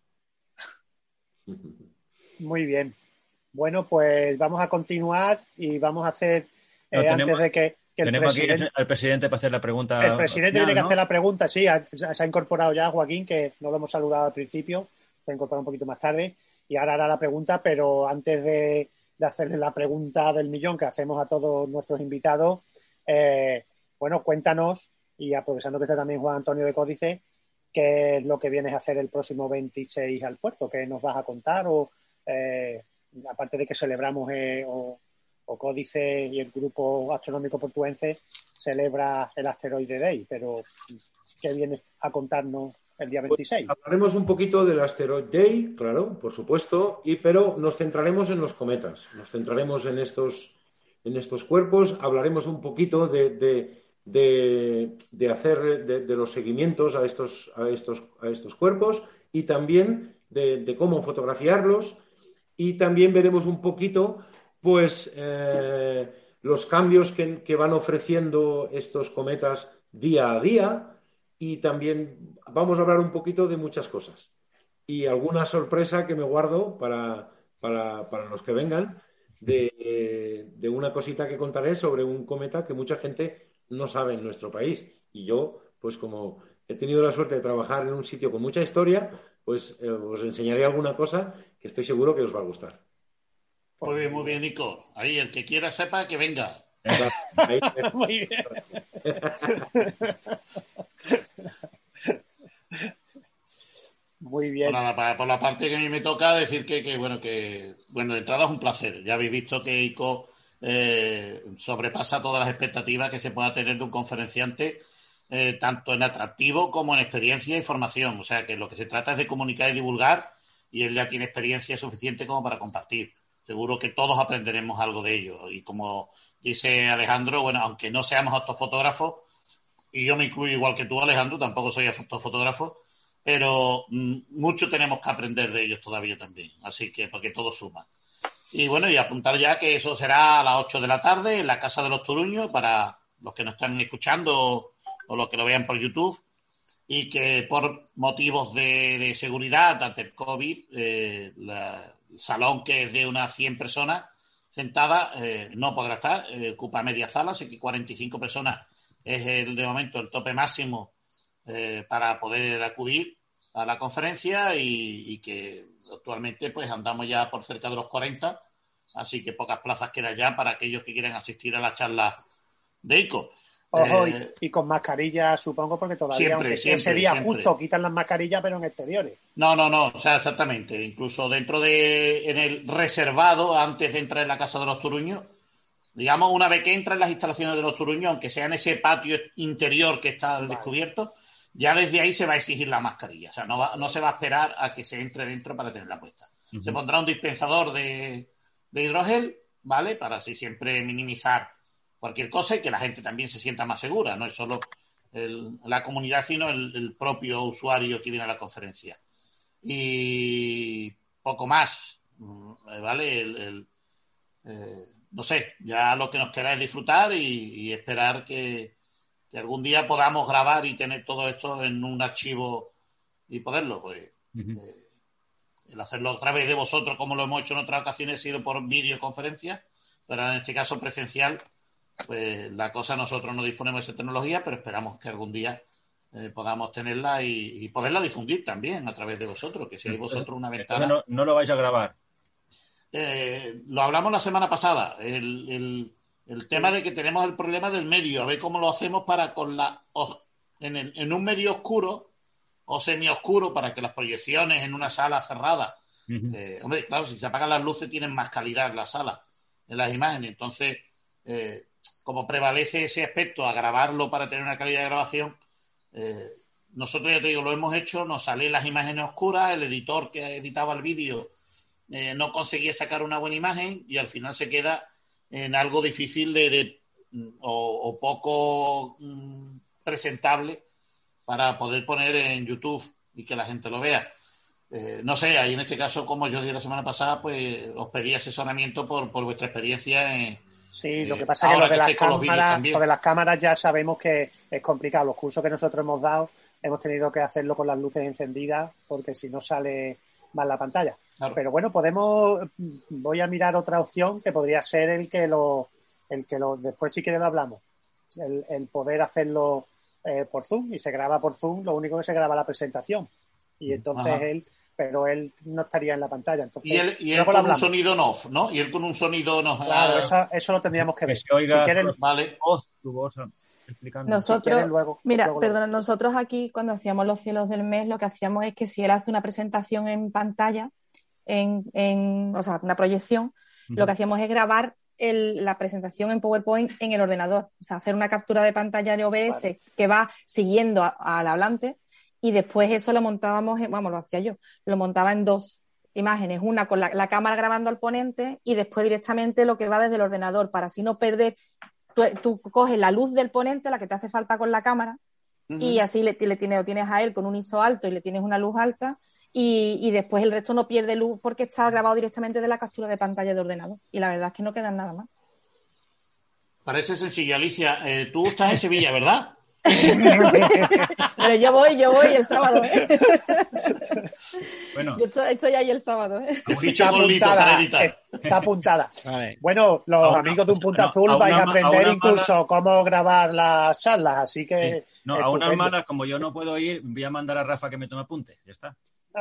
Muy bien. Bueno, pues vamos a continuar y vamos a hacer, antes de que el tenemos presidente... aquí al presidente para hacer la pregunta. El presidente tiene que hacer la pregunta, sí. Se ha incorporado ya Joaquín, que no lo hemos saludado al principio, se ha incorporado un poquito más tarde, y ahora hará la pregunta, pero antes de hacerle la pregunta del millón que hacemos a todos nuestros invitados, bueno, cuéntanos, y aprovechando que está también Juan Antonio de Códice, qué es lo que vienes a hacer el próximo 26 al puerto, qué nos vas a contar, o aparte de que celebramos o Códice y el Grupo Astronómico Portuense celebra el Asteroide Day, pero ¿qué vienes a contarnos el día 26? Pues hablaremos un poquito del Asteroid Day, claro, por supuesto, pero nos centraremos en los cometas, nos centraremos en estos cuerpos, hablaremos un poquito de hacer de los seguimientos a estos cuerpos y también de cómo fotografiarlos, y también veremos un poquito pues los cambios que van ofreciendo estos cometas día a día. Y también vamos a hablar un poquito de muchas cosas. Y alguna sorpresa que me guardo para los que vengan, de una cosita que contaré sobre un cometa que mucha gente no sabe en nuestro país. Y yo, pues como he tenido la suerte de trabajar en un sitio con mucha historia, pues os enseñaré alguna cosa que estoy seguro que os va a gustar. Muy bien, Nico. Ahí, el que quiera sepa que venga. Ahí. Muy bien. Muy bien. Pues nada, por la parte que a mí me toca decir que de entrada es un placer. Ya habéis visto que ICO sobrepasa todas las expectativas que se pueda tener de un conferenciante, tanto en atractivo como en experiencia y formación. O sea, que lo que se trata es de comunicar y divulgar, y él ya tiene experiencia suficiente como para compartir. Seguro que todos aprenderemos algo de ello. Y como dice Alejandro, bueno, aunque no seamos astrofotógrafos, y yo me incluyo igual que tú, Alejandro, tampoco soy astrofotógrafo, pero mucho tenemos que aprender de ellos todavía también. Así que, porque todo suma. Y bueno, y apuntar ya que eso será a las 8 de la tarde en la Casa de los Turuños, para los que nos están escuchando o los que lo vean por YouTube, y que por motivos de seguridad ante el COVID, el salón, que es de unas 100 personas sentadas, no podrá estar, ocupa media sala, así que 45 personas es de momento el tope máximo para poder acudir a la conferencia, y que actualmente pues andamos ya por cerca de los 40, así que pocas plazas quedan ya para aquellos que quieran asistir a la charla de ICO. Ojo, y con mascarillas, supongo, porque todavía ese día siempre. Justo quitan las mascarillas, pero en exteriores. No, o sea, exactamente. Incluso en el reservado, antes de entrar en la Casa de los Turuños, digamos, una vez que entra en las instalaciones de los Turuños, aunque sea en ese patio interior que está al descubierto, ya desde ahí se va a exigir la mascarilla. O sea, no se va a esperar a que se entre dentro para tenerla puesta. Uh-huh. Se pondrá un dispensador de hidrogel, ¿vale? Para así siempre minimizar cualquier cosa y que la gente también se sienta más segura. No es solo la comunidad, sino el propio usuario que viene a la conferencia. Y poco más, ¿vale? no sé, ya lo que nos queda es disfrutar y esperar que algún día podamos grabar y tener todo esto en un archivo y poderlo, pues. El hacerlo a través de vosotros, como lo hemos hecho en otras ocasiones, ha sido por videoconferencia, pero en este caso presencial, pues la cosa, nosotros no disponemos de esa tecnología, pero esperamos que algún día podamos tenerla y poderla difundir también a través de vosotros, que si hay vosotros una ventana. No lo vais a grabar. Lo hablamos la semana pasada, el tema de que tenemos el problema del medio, a ver cómo lo hacemos para en un medio oscuro o semioscuro, para que las proyecciones en una sala cerrada, hombre, claro, si se apagan las luces tienen más calidad en la sala, en las imágenes. Entonces, como prevalece ese aspecto a grabarlo para tener una calidad de grabación, nosotros, ya te digo, lo hemos hecho, nos salen las imágenes oscuras, el editor que editaba el vídeo no conseguía sacar una buena imagen y al final se queda en algo difícil o poco presentable para poder poner en YouTube y que la gente lo vea. No sé, ahí en este caso, como yo dije la semana pasada, pues os pedí asesoramiento por vuestra experiencia. Sí, lo que pasa es que lo de las cámaras ya sabemos que es complicado. Los cursos que nosotros hemos dado hemos tenido que hacerlo con las luces encendidas porque si no sale mal la pantalla. Claro. Pero bueno, voy a mirar otra opción que podría ser el que después si quieres lo hablamos. El poder hacerlo por Zoom, y se graba por Zoom, lo único que se graba la presentación. Y entonces él no estaría en la pantalla. Entonces, y él con un sonido off, ¿no? Y él con un sonido no. Claro, eso lo tendríamos que ver. Que se oiga, si quieres, vale. Tu voz explicando. Nosotros, luego. Nosotros aquí cuando hacíamos los cielos del mes, lo que hacíamos es que si él hace una presentación en pantalla, o sea, una proyección, lo que hacíamos es grabar la presentación en PowerPoint en el ordenador. O sea, hacer una captura de pantalla de OBS que va siguiendo al hablante y después eso lo montábamos, lo hacía yo, lo montaba en dos imágenes, una con la cámara grabando al ponente y después directamente lo que va desde el ordenador para así no perder. Tú coges la luz del ponente, la que te hace falta con la cámara, y así lo tienes a él con un ISO alto y le tienes una luz alta y después el resto no pierde luz porque está grabado directamente de la captura de pantalla de ordenador. Y la verdad es que no quedan nada más. Parece sencillo, Alicia. Tú estás en Sevilla, ¿verdad? Pero yo voy el sábado, ¿eh? Bueno. Yo estoy ahí el sábado, ¿eh? Está apuntada. Vale. Bueno, los amigos de Un Punto Azul vais a aprender incluso cómo grabar las charlas, así que... Sí. No, a unas malas, como yo no puedo ir, voy a mandar a Rafa que me tome apunte, ya está.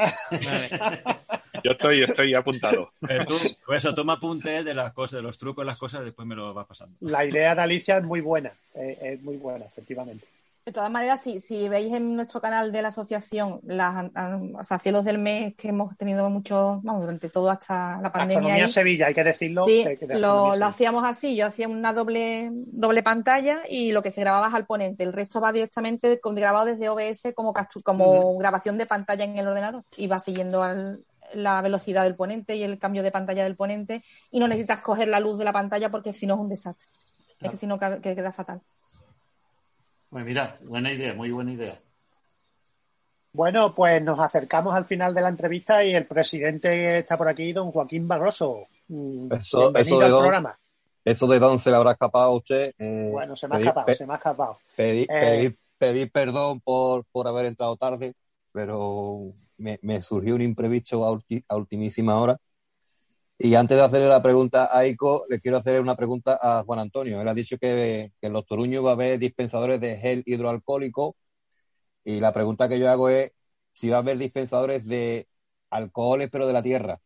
Yo estoy apuntado. Eso, toma apuntes de las cosas, de los trucos, las cosas, después me lo vas pasando. La idea de Alicia es muy buena, efectivamente. De todas maneras, si veis en nuestro canal de la asociación cielos del mes que hemos tenido durante todo hasta la pandemia. Astronomía Sevilla, hay que decirlo. Sí, lo hacíamos así. Yo hacía una doble pantalla y lo que se grababa es al ponente. El resto va directamente grabado desde OBS como grabación de pantalla en el ordenador y va siguiendo la velocidad del ponente y el cambio de pantalla del ponente y no necesitas coger la luz de la pantalla porque si no es un desastre. Es que si no queda fatal. Pues mira, buena idea, muy buena idea. Bueno, pues nos acercamos al final de la entrevista y el presidente está por aquí, don Joaquín Barroso. Bienvenido al programa. Eso de dónde se le habrá escapado a usted. Bueno, se me ha escapado. Pedir perdón por haber entrado tarde, pero me surgió un imprevisto a ultimísima hora. Y antes de hacerle la pregunta a Ico, le quiero hacer una pregunta a Juan Antonio. Él ha dicho que en Los Toruños va a haber dispensadores de gel hidroalcohólico. Y la pregunta que yo hago es si va a haber dispensadores de alcoholes, pero de la tierra.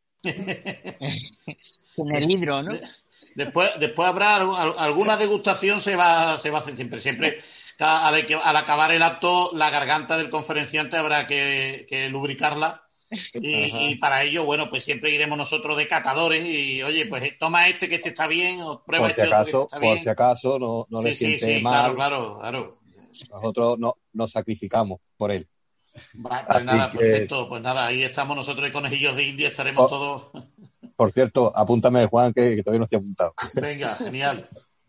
Con el hidro, ¿no? Después habrá alguna degustación, se va a hacer siempre. Al acabar el acto, la garganta del conferenciante habrá que lubricarla. Y para ello, bueno, pues siempre iremos nosotros de catadores y, oye, pues toma que este está bien, o prueba por si acaso no le siente mal. Claro. Nosotros nos sacrificamos por él. Pues nada, perfecto. Pues nada, ahí estamos nosotros de conejillos de India, estaremos todos. Por cierto, apúntame, Juan, que todavía no estoy apuntado. Venga, genial.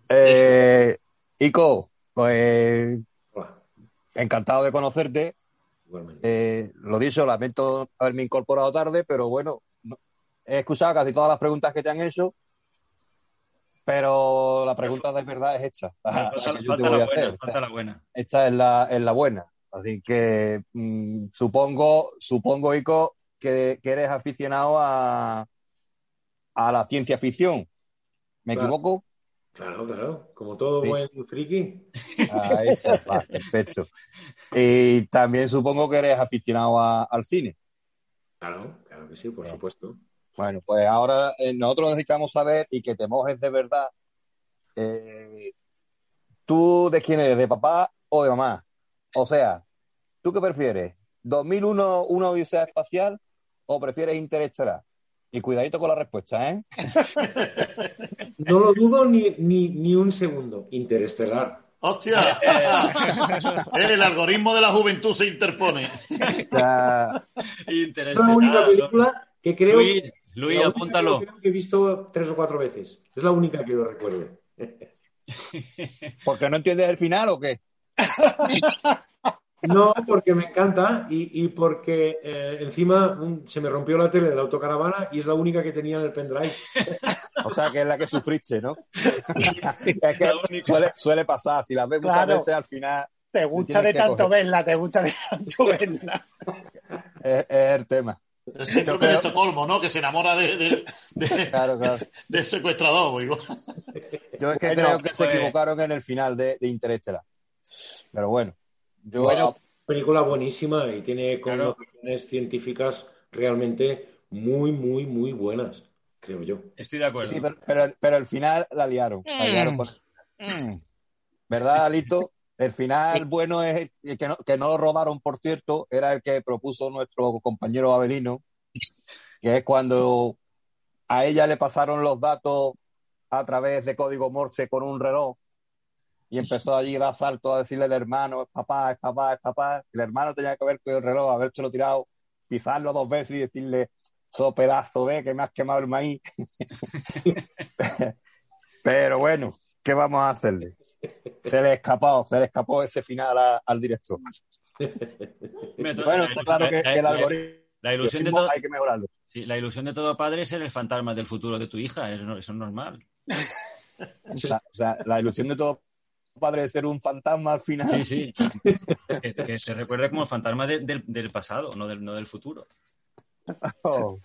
Ico, pues encantado de conocerte. Lo dicho, lamento haberme incorporado tarde, pero bueno, he escuchado casi todas las preguntas que te han hecho Pero la pregunta de verdad es esta. Falta la buena. Esta es la buena. Así que supongo, Ico, que eres aficionado a la ciencia ficción. ¿Me equivoco? Claro. Como todo buen friki. Ahí está, perfecto. Y también supongo que eres aficionado al cine. Claro que sí, por supuesto. Bueno, pues ahora nosotros necesitamos saber y que te mojes de verdad. ¿Tú de quién eres? ¿De papá o de mamá? O sea, ¿tú qué prefieres? ¿2001 una odisea espacial o prefieres Interestelar? Y cuidadito con la respuesta, ¿eh? No lo dudo ni un segundo. Interestelar. ¡Hostia! El algoritmo de la juventud se interpone. Es la única película que creo... Luis, apúntalo. Creo que he visto 3 o 4 veces. Es la única que yo recuerdo. ¿Porque no entiendes el final o qué? No, porque me encanta y porque encima se me rompió la tele de la autocaravana y es la única que tenía en el pendrive. O sea, que es la que sufriste, ¿no? Es que suele pasar. Si la ves muchas veces, al final... Te gusta de tanto verla. Es el tema. El síndrome de Estocolmo, ¿no? Que se enamora Claro. del secuestrador. Igual. Yo es que creo que se equivocaron en el final de Interestelar. Pero bueno. Película buenísima y tiene connotaciones científicas realmente muy, muy, muy buenas, creo yo. Estoy de acuerdo. Sí, pero al final la liaron. ¿Verdad, Alito? El final bueno es que no lo rodaron, por cierto, era el que propuso nuestro compañero Avelino, que es cuando a ella le pasaron los datos a través de código Morse con un reloj y empezó allí a dar salto a decirle al hermano, es papá. El hermano tenía que haber cogido el reloj, habérselo tirado, pisarlo 2 veces y decirle, so pedazo de que me has quemado el maíz. Pero bueno, ¿qué vamos a hacerle? Se le escapó ese final al director. Bueno, está claro que el algoritmo la ilusión de todo, hay que mejorarlo. Sí, la ilusión de todo padre es ser el fantasma del futuro de tu hija, eso es normal. La ilusión de todo padre es ser un fantasma al final. Sí. Que te recuerde como el fantasma del pasado, no del futuro. Oh.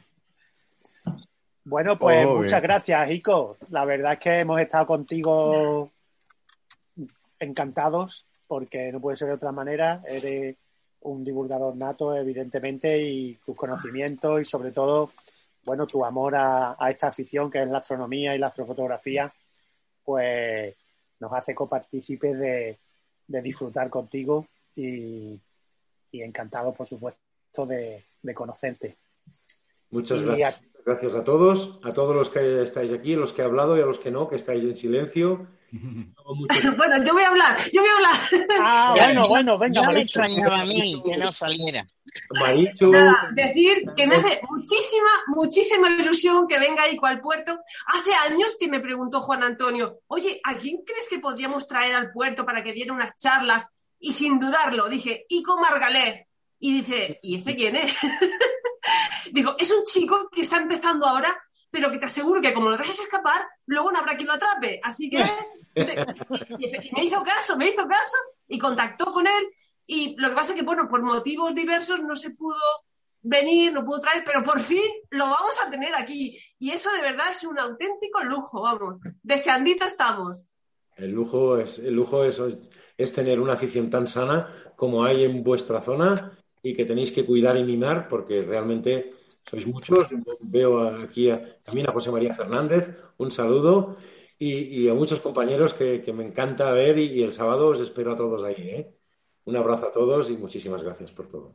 Bueno, pues muchas gracias, Ico. La verdad es que hemos estado contigo encantados, porque no puede ser de otra manera. Eres un divulgador nato, evidentemente, y tus conocimientos y sobre todo, bueno, tu amor a esta afición que es la astronomía y la astrofotografía, pues nos hace copartícipes de disfrutar contigo y encantados, por supuesto, de conocerte. Muchas gracias. Gracias a todos los que estáis aquí, a los que he hablado y a los que no, que estáis en silencio. Bueno, yo voy a hablar. Bueno, venga, ya me extrañaba a mí que no saliera. Marichu. Nada, decir que me hace muchísima ilusión que venga Ico al puerto. Hace años que me preguntó Juan Antonio, oye, ¿a quién crees que podríamos traer al puerto para que diera unas charlas? Y sin dudarlo, dije, Ico Margalef. Y dice, ¿y ese quién es? Digo, es un chico que está empezando ahora, pero que te aseguro que como lo dejes escapar, luego no habrá quien lo atrape. Así que... Y me hizo caso y contactó con él. Y lo que pasa es que, bueno, por motivos diversos no se pudo venir, no pudo traer, pero por fin lo vamos a tener aquí. Y eso de verdad es un auténtico lujo, vamos. Deseandito estamos. El lujo es tener una afición tan sana como hay en vuestra zona y que tenéis que cuidar y mimar porque realmente sois muchos. Veo aquí también a José María Fernández, un saludo y a muchos compañeros que me encanta ver y el sábado os espero a todos ahí, ¿eh? Un abrazo a todos y muchísimas gracias por todo.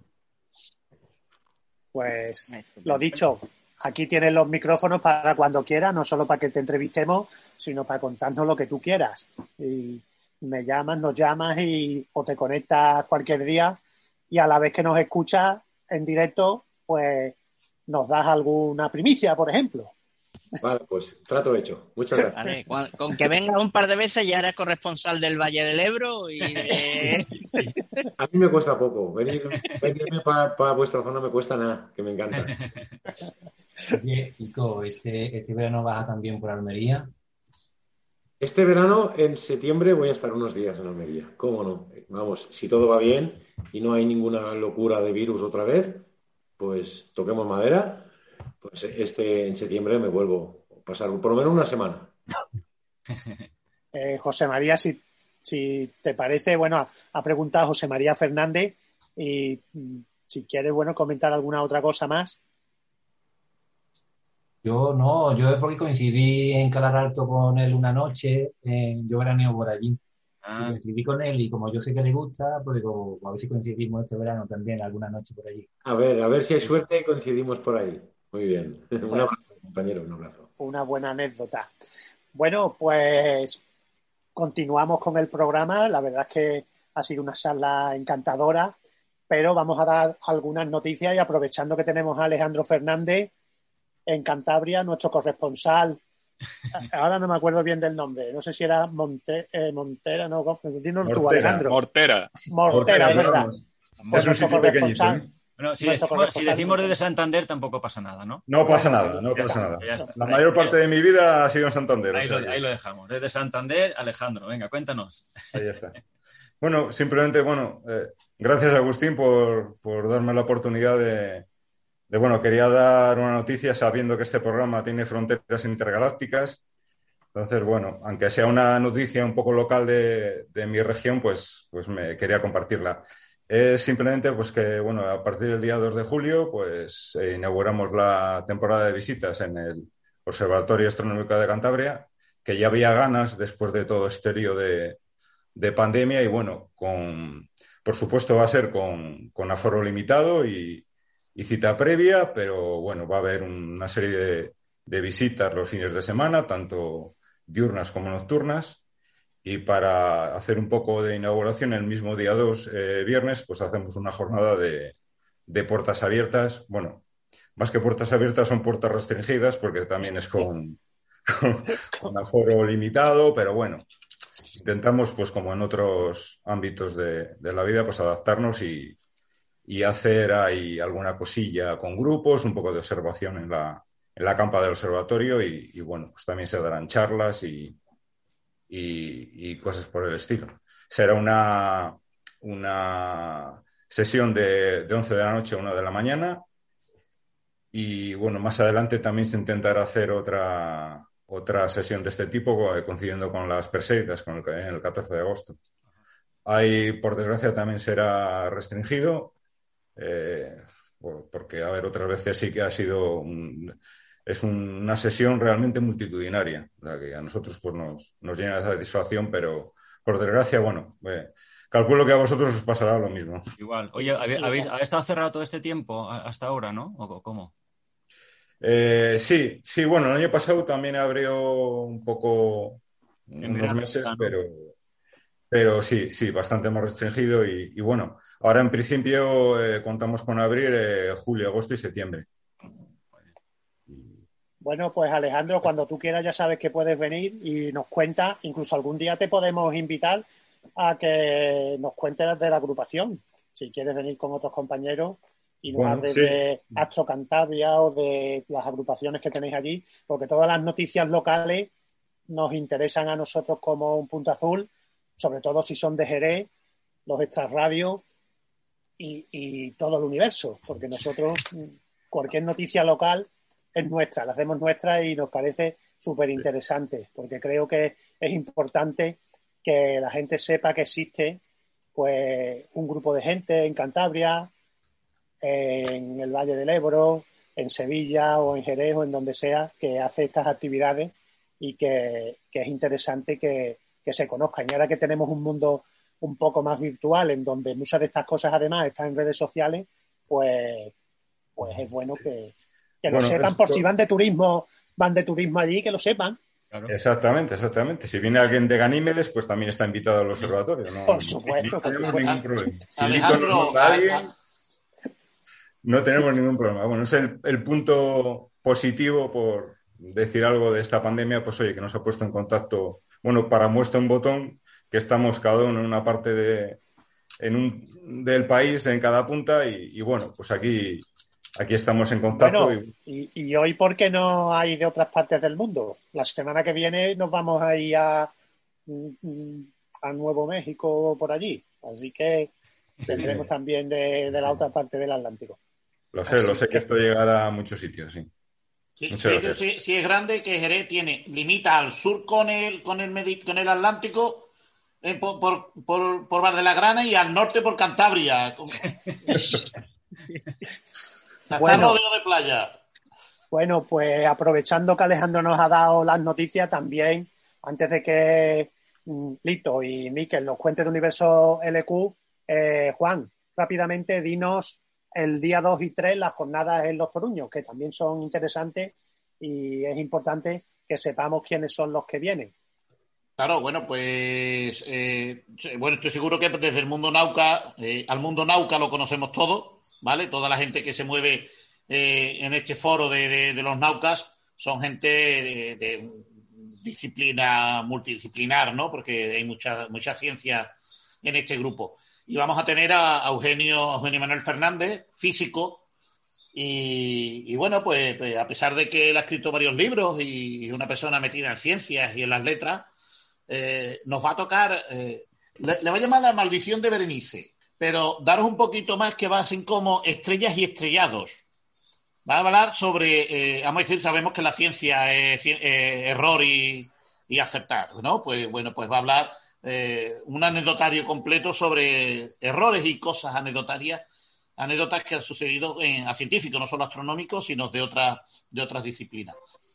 Pues lo dicho, aquí tienes los micrófonos para cuando quieras, no solo para que te entrevistemos, sino para contarnos lo que tú quieras. Y nos llamas o te conectas cualquier día y a la vez que nos escuchas en directo, pues nos das alguna primicia, por ejemplo. Vale, pues trato hecho. Muchas gracias. Vale, con que venga un par de veces ya eres corresponsal del Valle del Ebro y A mí me cuesta poco. Venirme para vuestra zona me cuesta nada, que me encanta. Oye, Ico, este verano vas también por Almería. Este verano, en septiembre, voy a estar unos días en Almería. ¿Cómo no? Vamos, si todo va bien y no hay ninguna locura de virus otra vez, pues toquemos madera. Pues en septiembre me vuelvo a pasar por lo menos una semana. José María, si te parece, bueno, ha preguntado José María Fernández y si quieres, bueno, comentar alguna otra cosa más. Yo es porque coincidí en Calar Alto con él una noche, yo veraneo por allí. Y coincidí con él y como yo sé que le gusta, pues digo, a ver si coincidimos este verano también, alguna noche por allí. A ver si hay suerte y coincidimos por ahí. Muy bien. Un abrazo, compañero, un abrazo. Una buena anécdota. Bueno, pues continuamos con el programa. La verdad es que ha sido una charla encantadora, pero vamos a dar algunas noticias y aprovechando que tenemos a Alejandro Fernández en Cantabria, nuestro corresponsal. Ahora no me acuerdo bien del nombre. No sé si era Montera, no, dinos tú, Alejandro. Mortera, es verdad. Es un sitio pequeñito, ¿eh? Bueno, si decimos desde Santander tampoco pasa nada, ¿no? No pasa nada. La mayor parte de mi vida ha sido en Santander. Ahí lo dejamos. Desde Santander, Alejandro, venga, cuéntanos. Ahí está. Bueno, simplemente, gracias Agustín por darme la oportunidad quería dar una noticia sabiendo que este programa tiene fronteras intergalácticas. Entonces, aunque sea una noticia un poco local de mi región, pues me quería compartirla. Es simplemente que, a partir del día 2 de julio, pues inauguramos la temporada de visitas en el Observatorio Astronómico de Cantabria, que ya había ganas después de todo este lío de pandemia y, por supuesto va a ser con aforo limitado y cita previa, pero va a haber una serie de visitas los fines de semana, tanto diurnas como nocturnas. Y para hacer un poco de inauguración el mismo día 2, viernes, pues hacemos una jornada de puertas abiertas. Bueno, más que puertas abiertas son puertas restringidas porque también es con aforo limitado, pero intentamos, pues como en otros ámbitos de la vida, pues adaptarnos y hacer ahí alguna cosilla con grupos, un poco de observación en la campa del observatorio y pues también se darán charlas y cosas por el estilo. Será una sesión de 11 de la noche a 1 de la mañana y más adelante también se intentará hacer otra sesión de este tipo coincidiendo con las Perseidas en el 14 de agosto. Ahí, por desgracia, también será restringido porque, otras veces sí que ha sido es una sesión realmente multitudinaria, la que a nosotros pues nos llena de satisfacción, pero por desgracia, calculo que a vosotros os pasará lo mismo. Igual. Oye, ¿habéis estado cerrado todo este tiempo hasta ahora, no? ¿O cómo? Sí, el año pasado también abrió un poco unos meses, ¿no? pero sí, bastante más restringido y ahora en principio contamos con abrir julio, agosto y septiembre. Bueno, pues Alejandro, cuando tú quieras ya sabes que puedes venir y nos cuentas, incluso algún día te podemos invitar a que nos cuentes de la agrupación, si quieres venir con otros compañeros y nos hables de Astro Cantabria o de las agrupaciones que tenéis allí, porque todas las noticias locales nos interesan a nosotros como un punto azul, sobre todo si son de Jerez, los extrarradios y todo el universo, porque nosotros cualquier noticia local es nuestra, la hacemos nuestra y nos parece súper interesante, porque creo que es importante que la gente sepa que existe pues un grupo de gente en Cantabria, en el Valle del Ebro, en Sevilla o en Jerez o en donde sea, que hace estas actividades y que es interesante que se conozcan. Y ahora que tenemos un mundo un poco más virtual, en donde muchas de estas cosas además están en redes sociales, pues es bueno que lo sepan, por si van de turismo allí, que lo sepan. Claro. Exactamente. Si viene alguien de Ganímedes, pues también está invitado al observatorio. ¿No? Por supuesto. No tenemos ningún problema. Si Alejandro, no tenemos ningún problema. Es el punto positivo, por decir algo de esta pandemia, pues oye, que nos ha puesto en contacto, para muestra un botón, que estamos cada uno en una parte del país, en cada punta, y pues aquí aquí estamos en contacto. Bueno, y hoy, ¿por qué no hay de otras partes del mundo? La semana que viene nos vamos a ir a Nuevo México o por allí. Así que tendremos también de la otra parte del Atlántico. Lo sé que esto llegará a muchos sitios, sí. Sí, es grande, que Jerez limita al sur con el Atlántico por Bar de la Grana y al norte por Cantabria. Está rodeado de playa. Bueno, pues aprovechando que Alejandro nos ha dado las noticias, también, antes de que Lito y Miquel nos cuenten de Universo LQ, Juan, rápidamente dinos el día 2 y 3 las jornadas en Los Toruños, que también son interesantes y es importante que sepamos quiénes son los que vienen. Claro, bueno, pues estoy seguro que desde el mundo Nauca, al mundo Nauca lo conocemos todos, ¿vale? Toda la gente que se mueve en este foro de los Naucas son gente de disciplina multidisciplinar, ¿no? Porque hay mucha ciencia en este grupo. Y vamos a tener a Eugenio Manuel Fernández, físico, y bueno, pues a pesar de que él ha escrito varios libros y es una persona metida en ciencias y en las letras, nos va a tocar, le va a llamar la maldición de Berenice, pero daros un poquito más, que va a ser como estrellas y estrellados. Va a hablar sobre, vamos a decir, sabemos que la ciencia es error y acertar, ¿no? Pues bueno, pues va a hablar un anecdotario completo sobre errores y cosas anécdotas que han sucedido a científicos, no solo astronómicos, sino de otras disciplinas.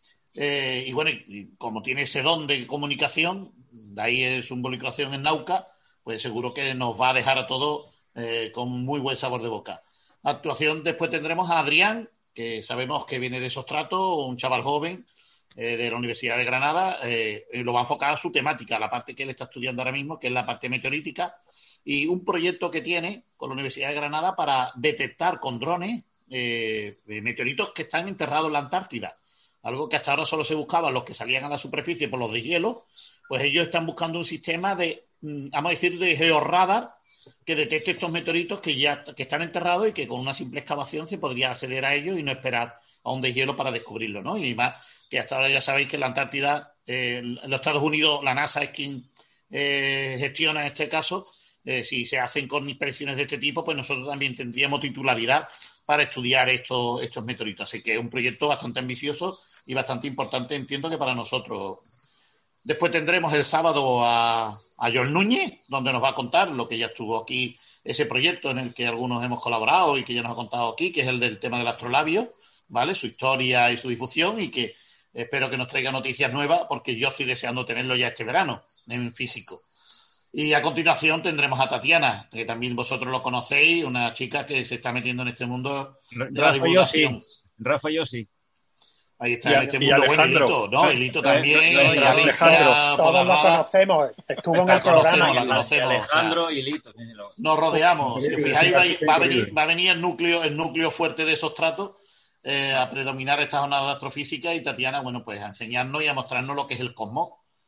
Y bueno, y como tiene ese don de comunicación, de ahí su involucración en Nauca, pues seguro que nos va a dejar a todos con muy buen sabor de boca. Actuación, después tendremos a Adrián, que sabemos que viene de Sostrato, un chaval joven de la Universidad de Granada, lo va a enfocar a su temática, la parte que él está estudiando ahora mismo, que es la parte meteorítica, y un proyecto que tiene con la Universidad de Granada para detectar con drones meteoritos que están enterrados en la Antártida. Algo que hasta ahora solo se buscaban los que salían a la superficie por los deshielos, pues ellos están buscando un sistema de, vamos a decir, de georradar que detecte estos meteoritos que están enterrados y que con una simple excavación se podría acceder a ellos y no esperar a un deshielo para descubrirlo, ¿no? Y más que hasta ahora ya sabéis que en la Antártida, en los Estados Unidos, la NASA es quien gestiona en este caso. Si se hacen con inspecciones de este tipo, pues nosotros también tendríamos titularidad para estudiar estos meteoritos. Así que es un proyecto bastante ambicioso y bastante importante, entiendo que para nosotros. Después tendremos el sábado a John Núñez, donde nos va a contar lo que ya estuvo aquí, ese proyecto en el que algunos hemos colaborado y que ya nos ha contado aquí, que es el del tema del astrolabio, ¿vale? Su historia y su difusión, y que espero que nos traiga noticias nuevas, porque yo estoy deseando tenerlo ya este verano, en físico. Y a continuación tendremos a Tatiana, que también vosotros lo conocéis, una chica que se está metiendo en este mundo de la divulgación. Rafa, yo sí. Ahí está, en este mundo. Bueno, Elito, ¿no? Elito también. Alejandro, todos lo conocemos. Estuvo en el programa. Alejandro y Elito. Nos rodeamos. Si fijáis, va a venir el núcleo fuerte de esos tratos a predominar esta jornada de astrofísica, y Tatiana, bueno, pues a enseñarnos y a mostrarnos lo que es el cosmos.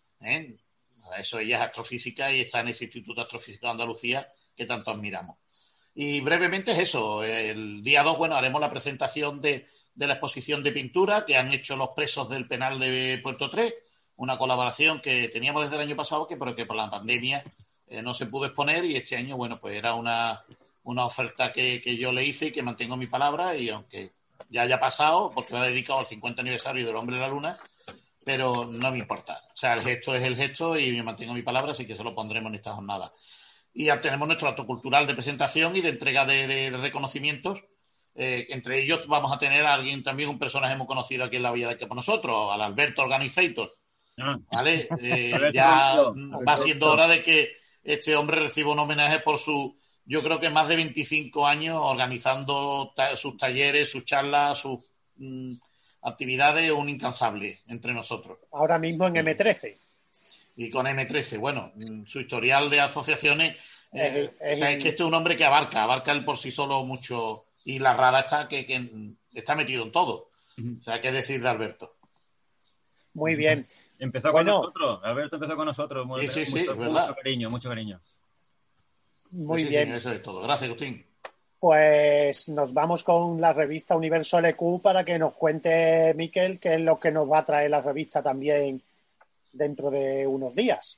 Para eso ella es astrofísica y está en ese Instituto Astrofísico de Andalucía que tanto admiramos. Y brevemente es eso. El día 2, bueno, haremos la presentación de la exposición de pintura que han hecho los presos del penal de Puerto 3, una colaboración que teníamos desde el año pasado, pero que por la pandemia no se pudo exponer, y este año, bueno, pues era una oferta que yo le hice y que mantengo mi palabra, y aunque ya haya pasado, porque va dedicado al 50 aniversario del Hombre de la Luna, pero no me importa. O sea, el gesto es el gesto y me mantengo mi palabra, así que se lo pondremos en esta jornada. Y tenemos nuestro acto cultural de presentación y de entrega de reconocimientos. Entre ellos vamos a tener a alguien, también un personaje muy conocido aquí en la Villa de que por nosotros, al Alberto Organizator, ¿vale? Ya va siendo hora de que este hombre reciba un homenaje por yo creo que más de 25 años organizando sus talleres, sus charlas, sus actividades, un incansable entre nosotros. Ahora mismo en M13. Y con M13, bueno, su historial de asociaciones, es que este es un hombre que abarca él por sí solo mucho. Y la rada está que está metido en todo. O sea, ¿qué decir de Alberto? Muy bien. Empezó con nosotros. Alberto empezó con nosotros. Sí, mucho cariño. Muy bien. Eso es todo. Gracias, Agustín. pues nos vamos con la revista Universo LQ para que nos cuente Miquel qué es lo que nos va a traer la revista también dentro de unos días.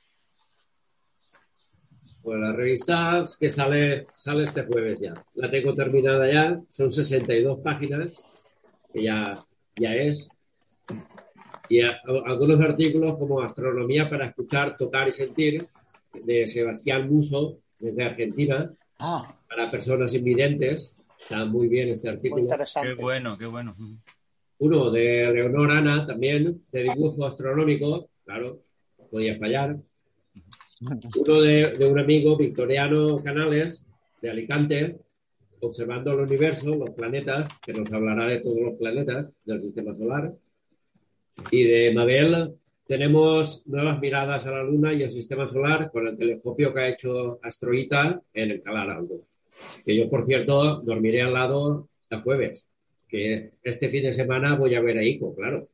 Pues la revista que sale este jueves ya. La tengo terminada ya. Son 62 páginas, que ya es. Y algunos artículos como Astronomía para escuchar, tocar y sentir, de Sebastián Muso, desde Argentina, para personas invidentes. Está muy bien este artículo. Muy interesante. Qué bueno, qué bueno. Uno de Leonor Ana, también, de dibujo astronómico, claro, podía fallar. Uno de un amigo, Victoriano Canales, de Alicante, observando el universo, los planetas, que nos hablará de todos los planetas del sistema solar. Y de Mabel tenemos nuevas miradas a la Luna y el sistema solar con el telescopio que ha hecho Astroita en el Calar Alto. Que yo, por cierto, dormiré al lado el jueves, que este fin de semana voy a ver a Ico, claro.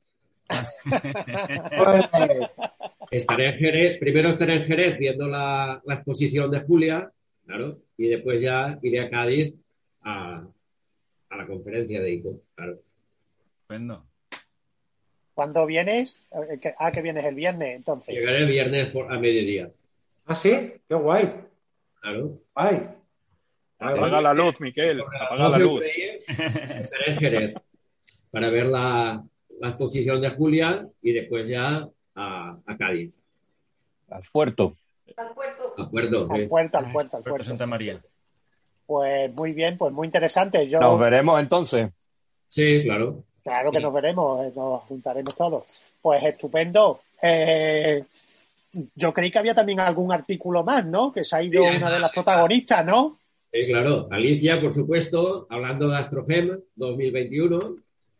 Estaré en Jerez, primero estaré en Jerez viendo la exposición de Julia, claro, y después ya iré a Cádiz a la conferencia de ICO, claro. Estupendo. ¿Cuándo vienes? Que vienes el viernes, entonces. Llegaré el viernes a mediodía. ¿Ah, sí? ¡Qué guay! Claro. ¡Ay! Apaga la luz, Miquel. Apaga la luz. Estaré en Jerez para ver la exposición de Julia y después ya a Cádiz. Al puerto. Al puerto. Santa María. Pues muy bien, pues muy interesante. Nos veremos entonces. Sí, claro. Claro que nos veremos, nos juntaremos todos. Pues estupendo. Yo creí que había también algún artículo más, ¿no? Que se ha ido una de las protagonistas, ¿no? Sí, claro. Alicia, por supuesto, hablando de Astrofem 2021.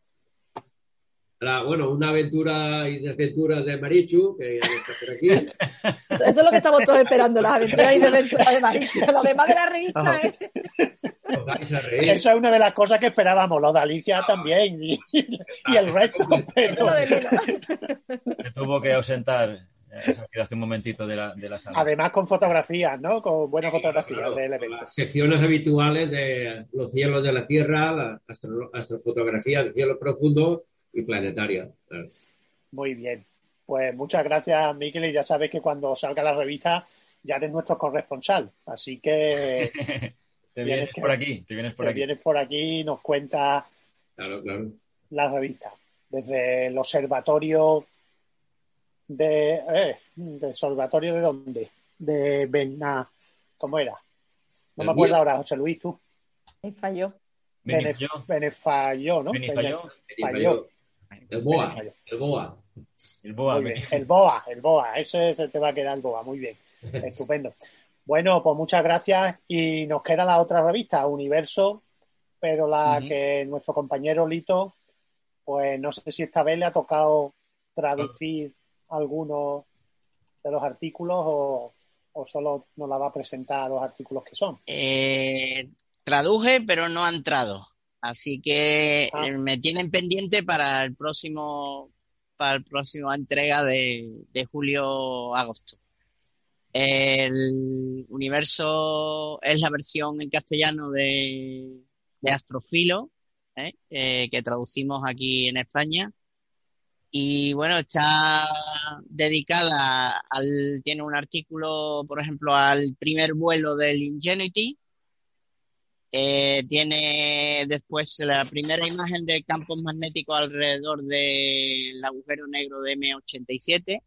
Una aventura y desventuras de Marichu, que ya está por aquí. Eso es lo que estamos todos esperando, las aventuras y desventuras de Marichu. Lo demás de la revista es... Eso es una de las cosas que esperábamos, lo de Alicia también y el resto. Pero... Se tuvo que ausentar hace un momentito de la sala. Además con fotografías, ¿no? Con buenas fotografías del evento. Las secciones habituales de los cielos de la Tierra, la astrofotografía del cielo profundo y planetaria. Claro. Muy bien. Pues muchas gracias, Miquel, y ya sabes que cuando salga la revista ya eres nuestro corresponsal. Así que... Te vienes por aquí y nos cuentas claro. la revista. Desde el observatorio ¿de dónde? De Bena... ¿Cómo era? No me acuerdo ahora, José Luis, tú. Falló. Benefalló, ¿no? Benefalló. El BOA. El BOA. Ese se te va a quedar el BOA. Muy bien. Estupendo. Bueno, pues muchas gracias y nos queda la otra revista, Universo, pero que nuestro compañero Lito, pues no sé si esta vez le ha tocado traducir algunos de los artículos o solo nos la va a presentar los artículos que son. Traduje, pero no ha entrado. Así que me tienen pendiente para el próxima entrega de julio-agosto. El Universo es la versión en castellano de Astrofilo, que traducimos aquí en España. Y bueno, está dedicada tiene un artículo, por ejemplo, al primer vuelo del Ingenuity. Tiene después la primera imagen de campos magnéticos alrededor del agujero negro de M87.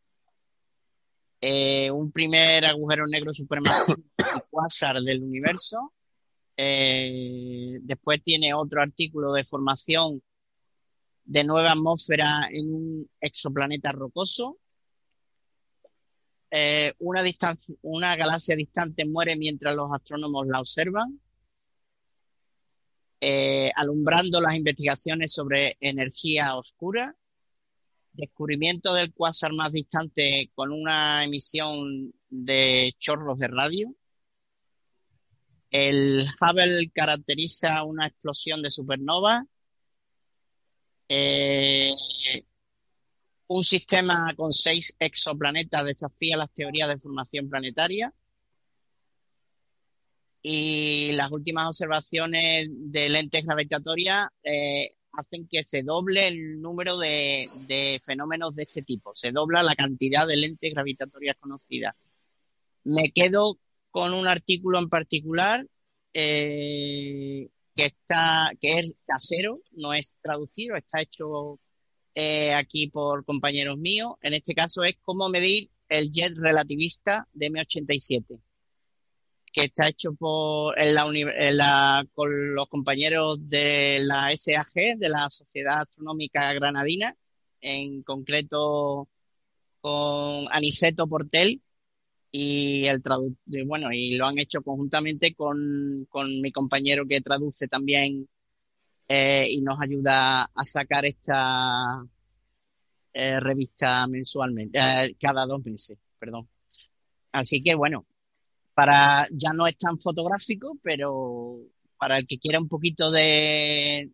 Un primer agujero negro supermasivo, el quasar del universo. Después tiene otro artículo de formación de nueva atmósfera en un exoplaneta rocoso. Una galaxia distante muere mientras los astrónomos la observan. Alumbrando las investigaciones sobre energía oscura. Descubrimiento del cuásar más distante con una emisión de chorros de radio. El Hubble caracteriza una explosión de supernova. Un sistema con 6 exoplanetas desafía las teorías de formación planetaria. Y las últimas observaciones de lentes gravitatorias hacen que se doble el número de fenómenos de este tipo. Se dobla la cantidad de lentes gravitatorias conocidas. Me quedo con un artículo en particular que es casero, no es traducido, está hecho aquí por compañeros míos. En este caso es cómo medir el jet relativista de M87, que está hecho con los compañeros de la SAG, de la Sociedad Astronómica Granadina, en concreto con Aniceto Portel, y y lo han hecho conjuntamente con mi compañero que traduce también y nos ayuda a sacar esta revista mensualmente, cada 2 meses, perdón. Así que bueno, ya no es tan fotográfico, pero para el que quiera un poquito de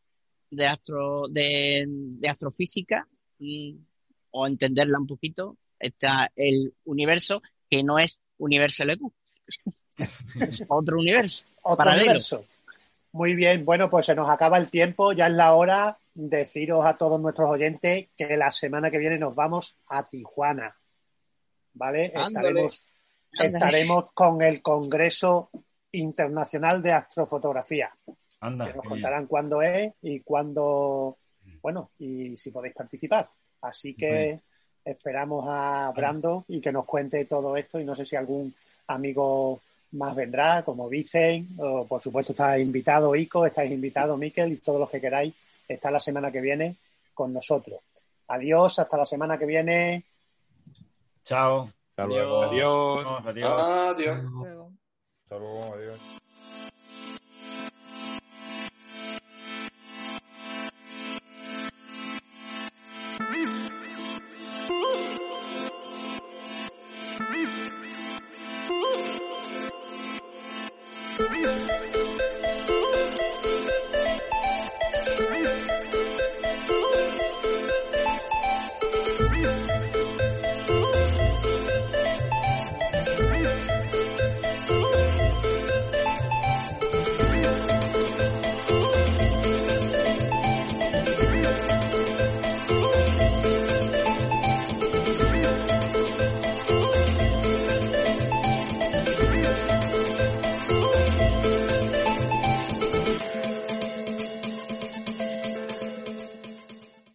astrofísica o entenderla un poquito, está el universo, que no es Universo LQ. Es otro universo. Otro paralelo. universo. Muy bien, bueno, pues se nos acaba el tiempo, ya es la hora. Deciros a todos nuestros oyentes que la semana que viene nos vamos a Tijuana, ¿vale? Estaremos con el Congreso Internacional de Astrofotografía. Anda, que nos contarán cuándo es y cuándo, bueno, y si podéis participar. Así que esperamos a Brando y que nos cuente todo esto, y no sé si algún amigo más vendrá, como Vicen, o por supuesto está invitado Ico, estáis invitados Miquel, y todos los que queráis estar la semana que viene con nosotros. Adiós, hasta la semana que viene. Chao. Hasta luego. Adiós. Adiós. Adiós. Hasta luego, adiós.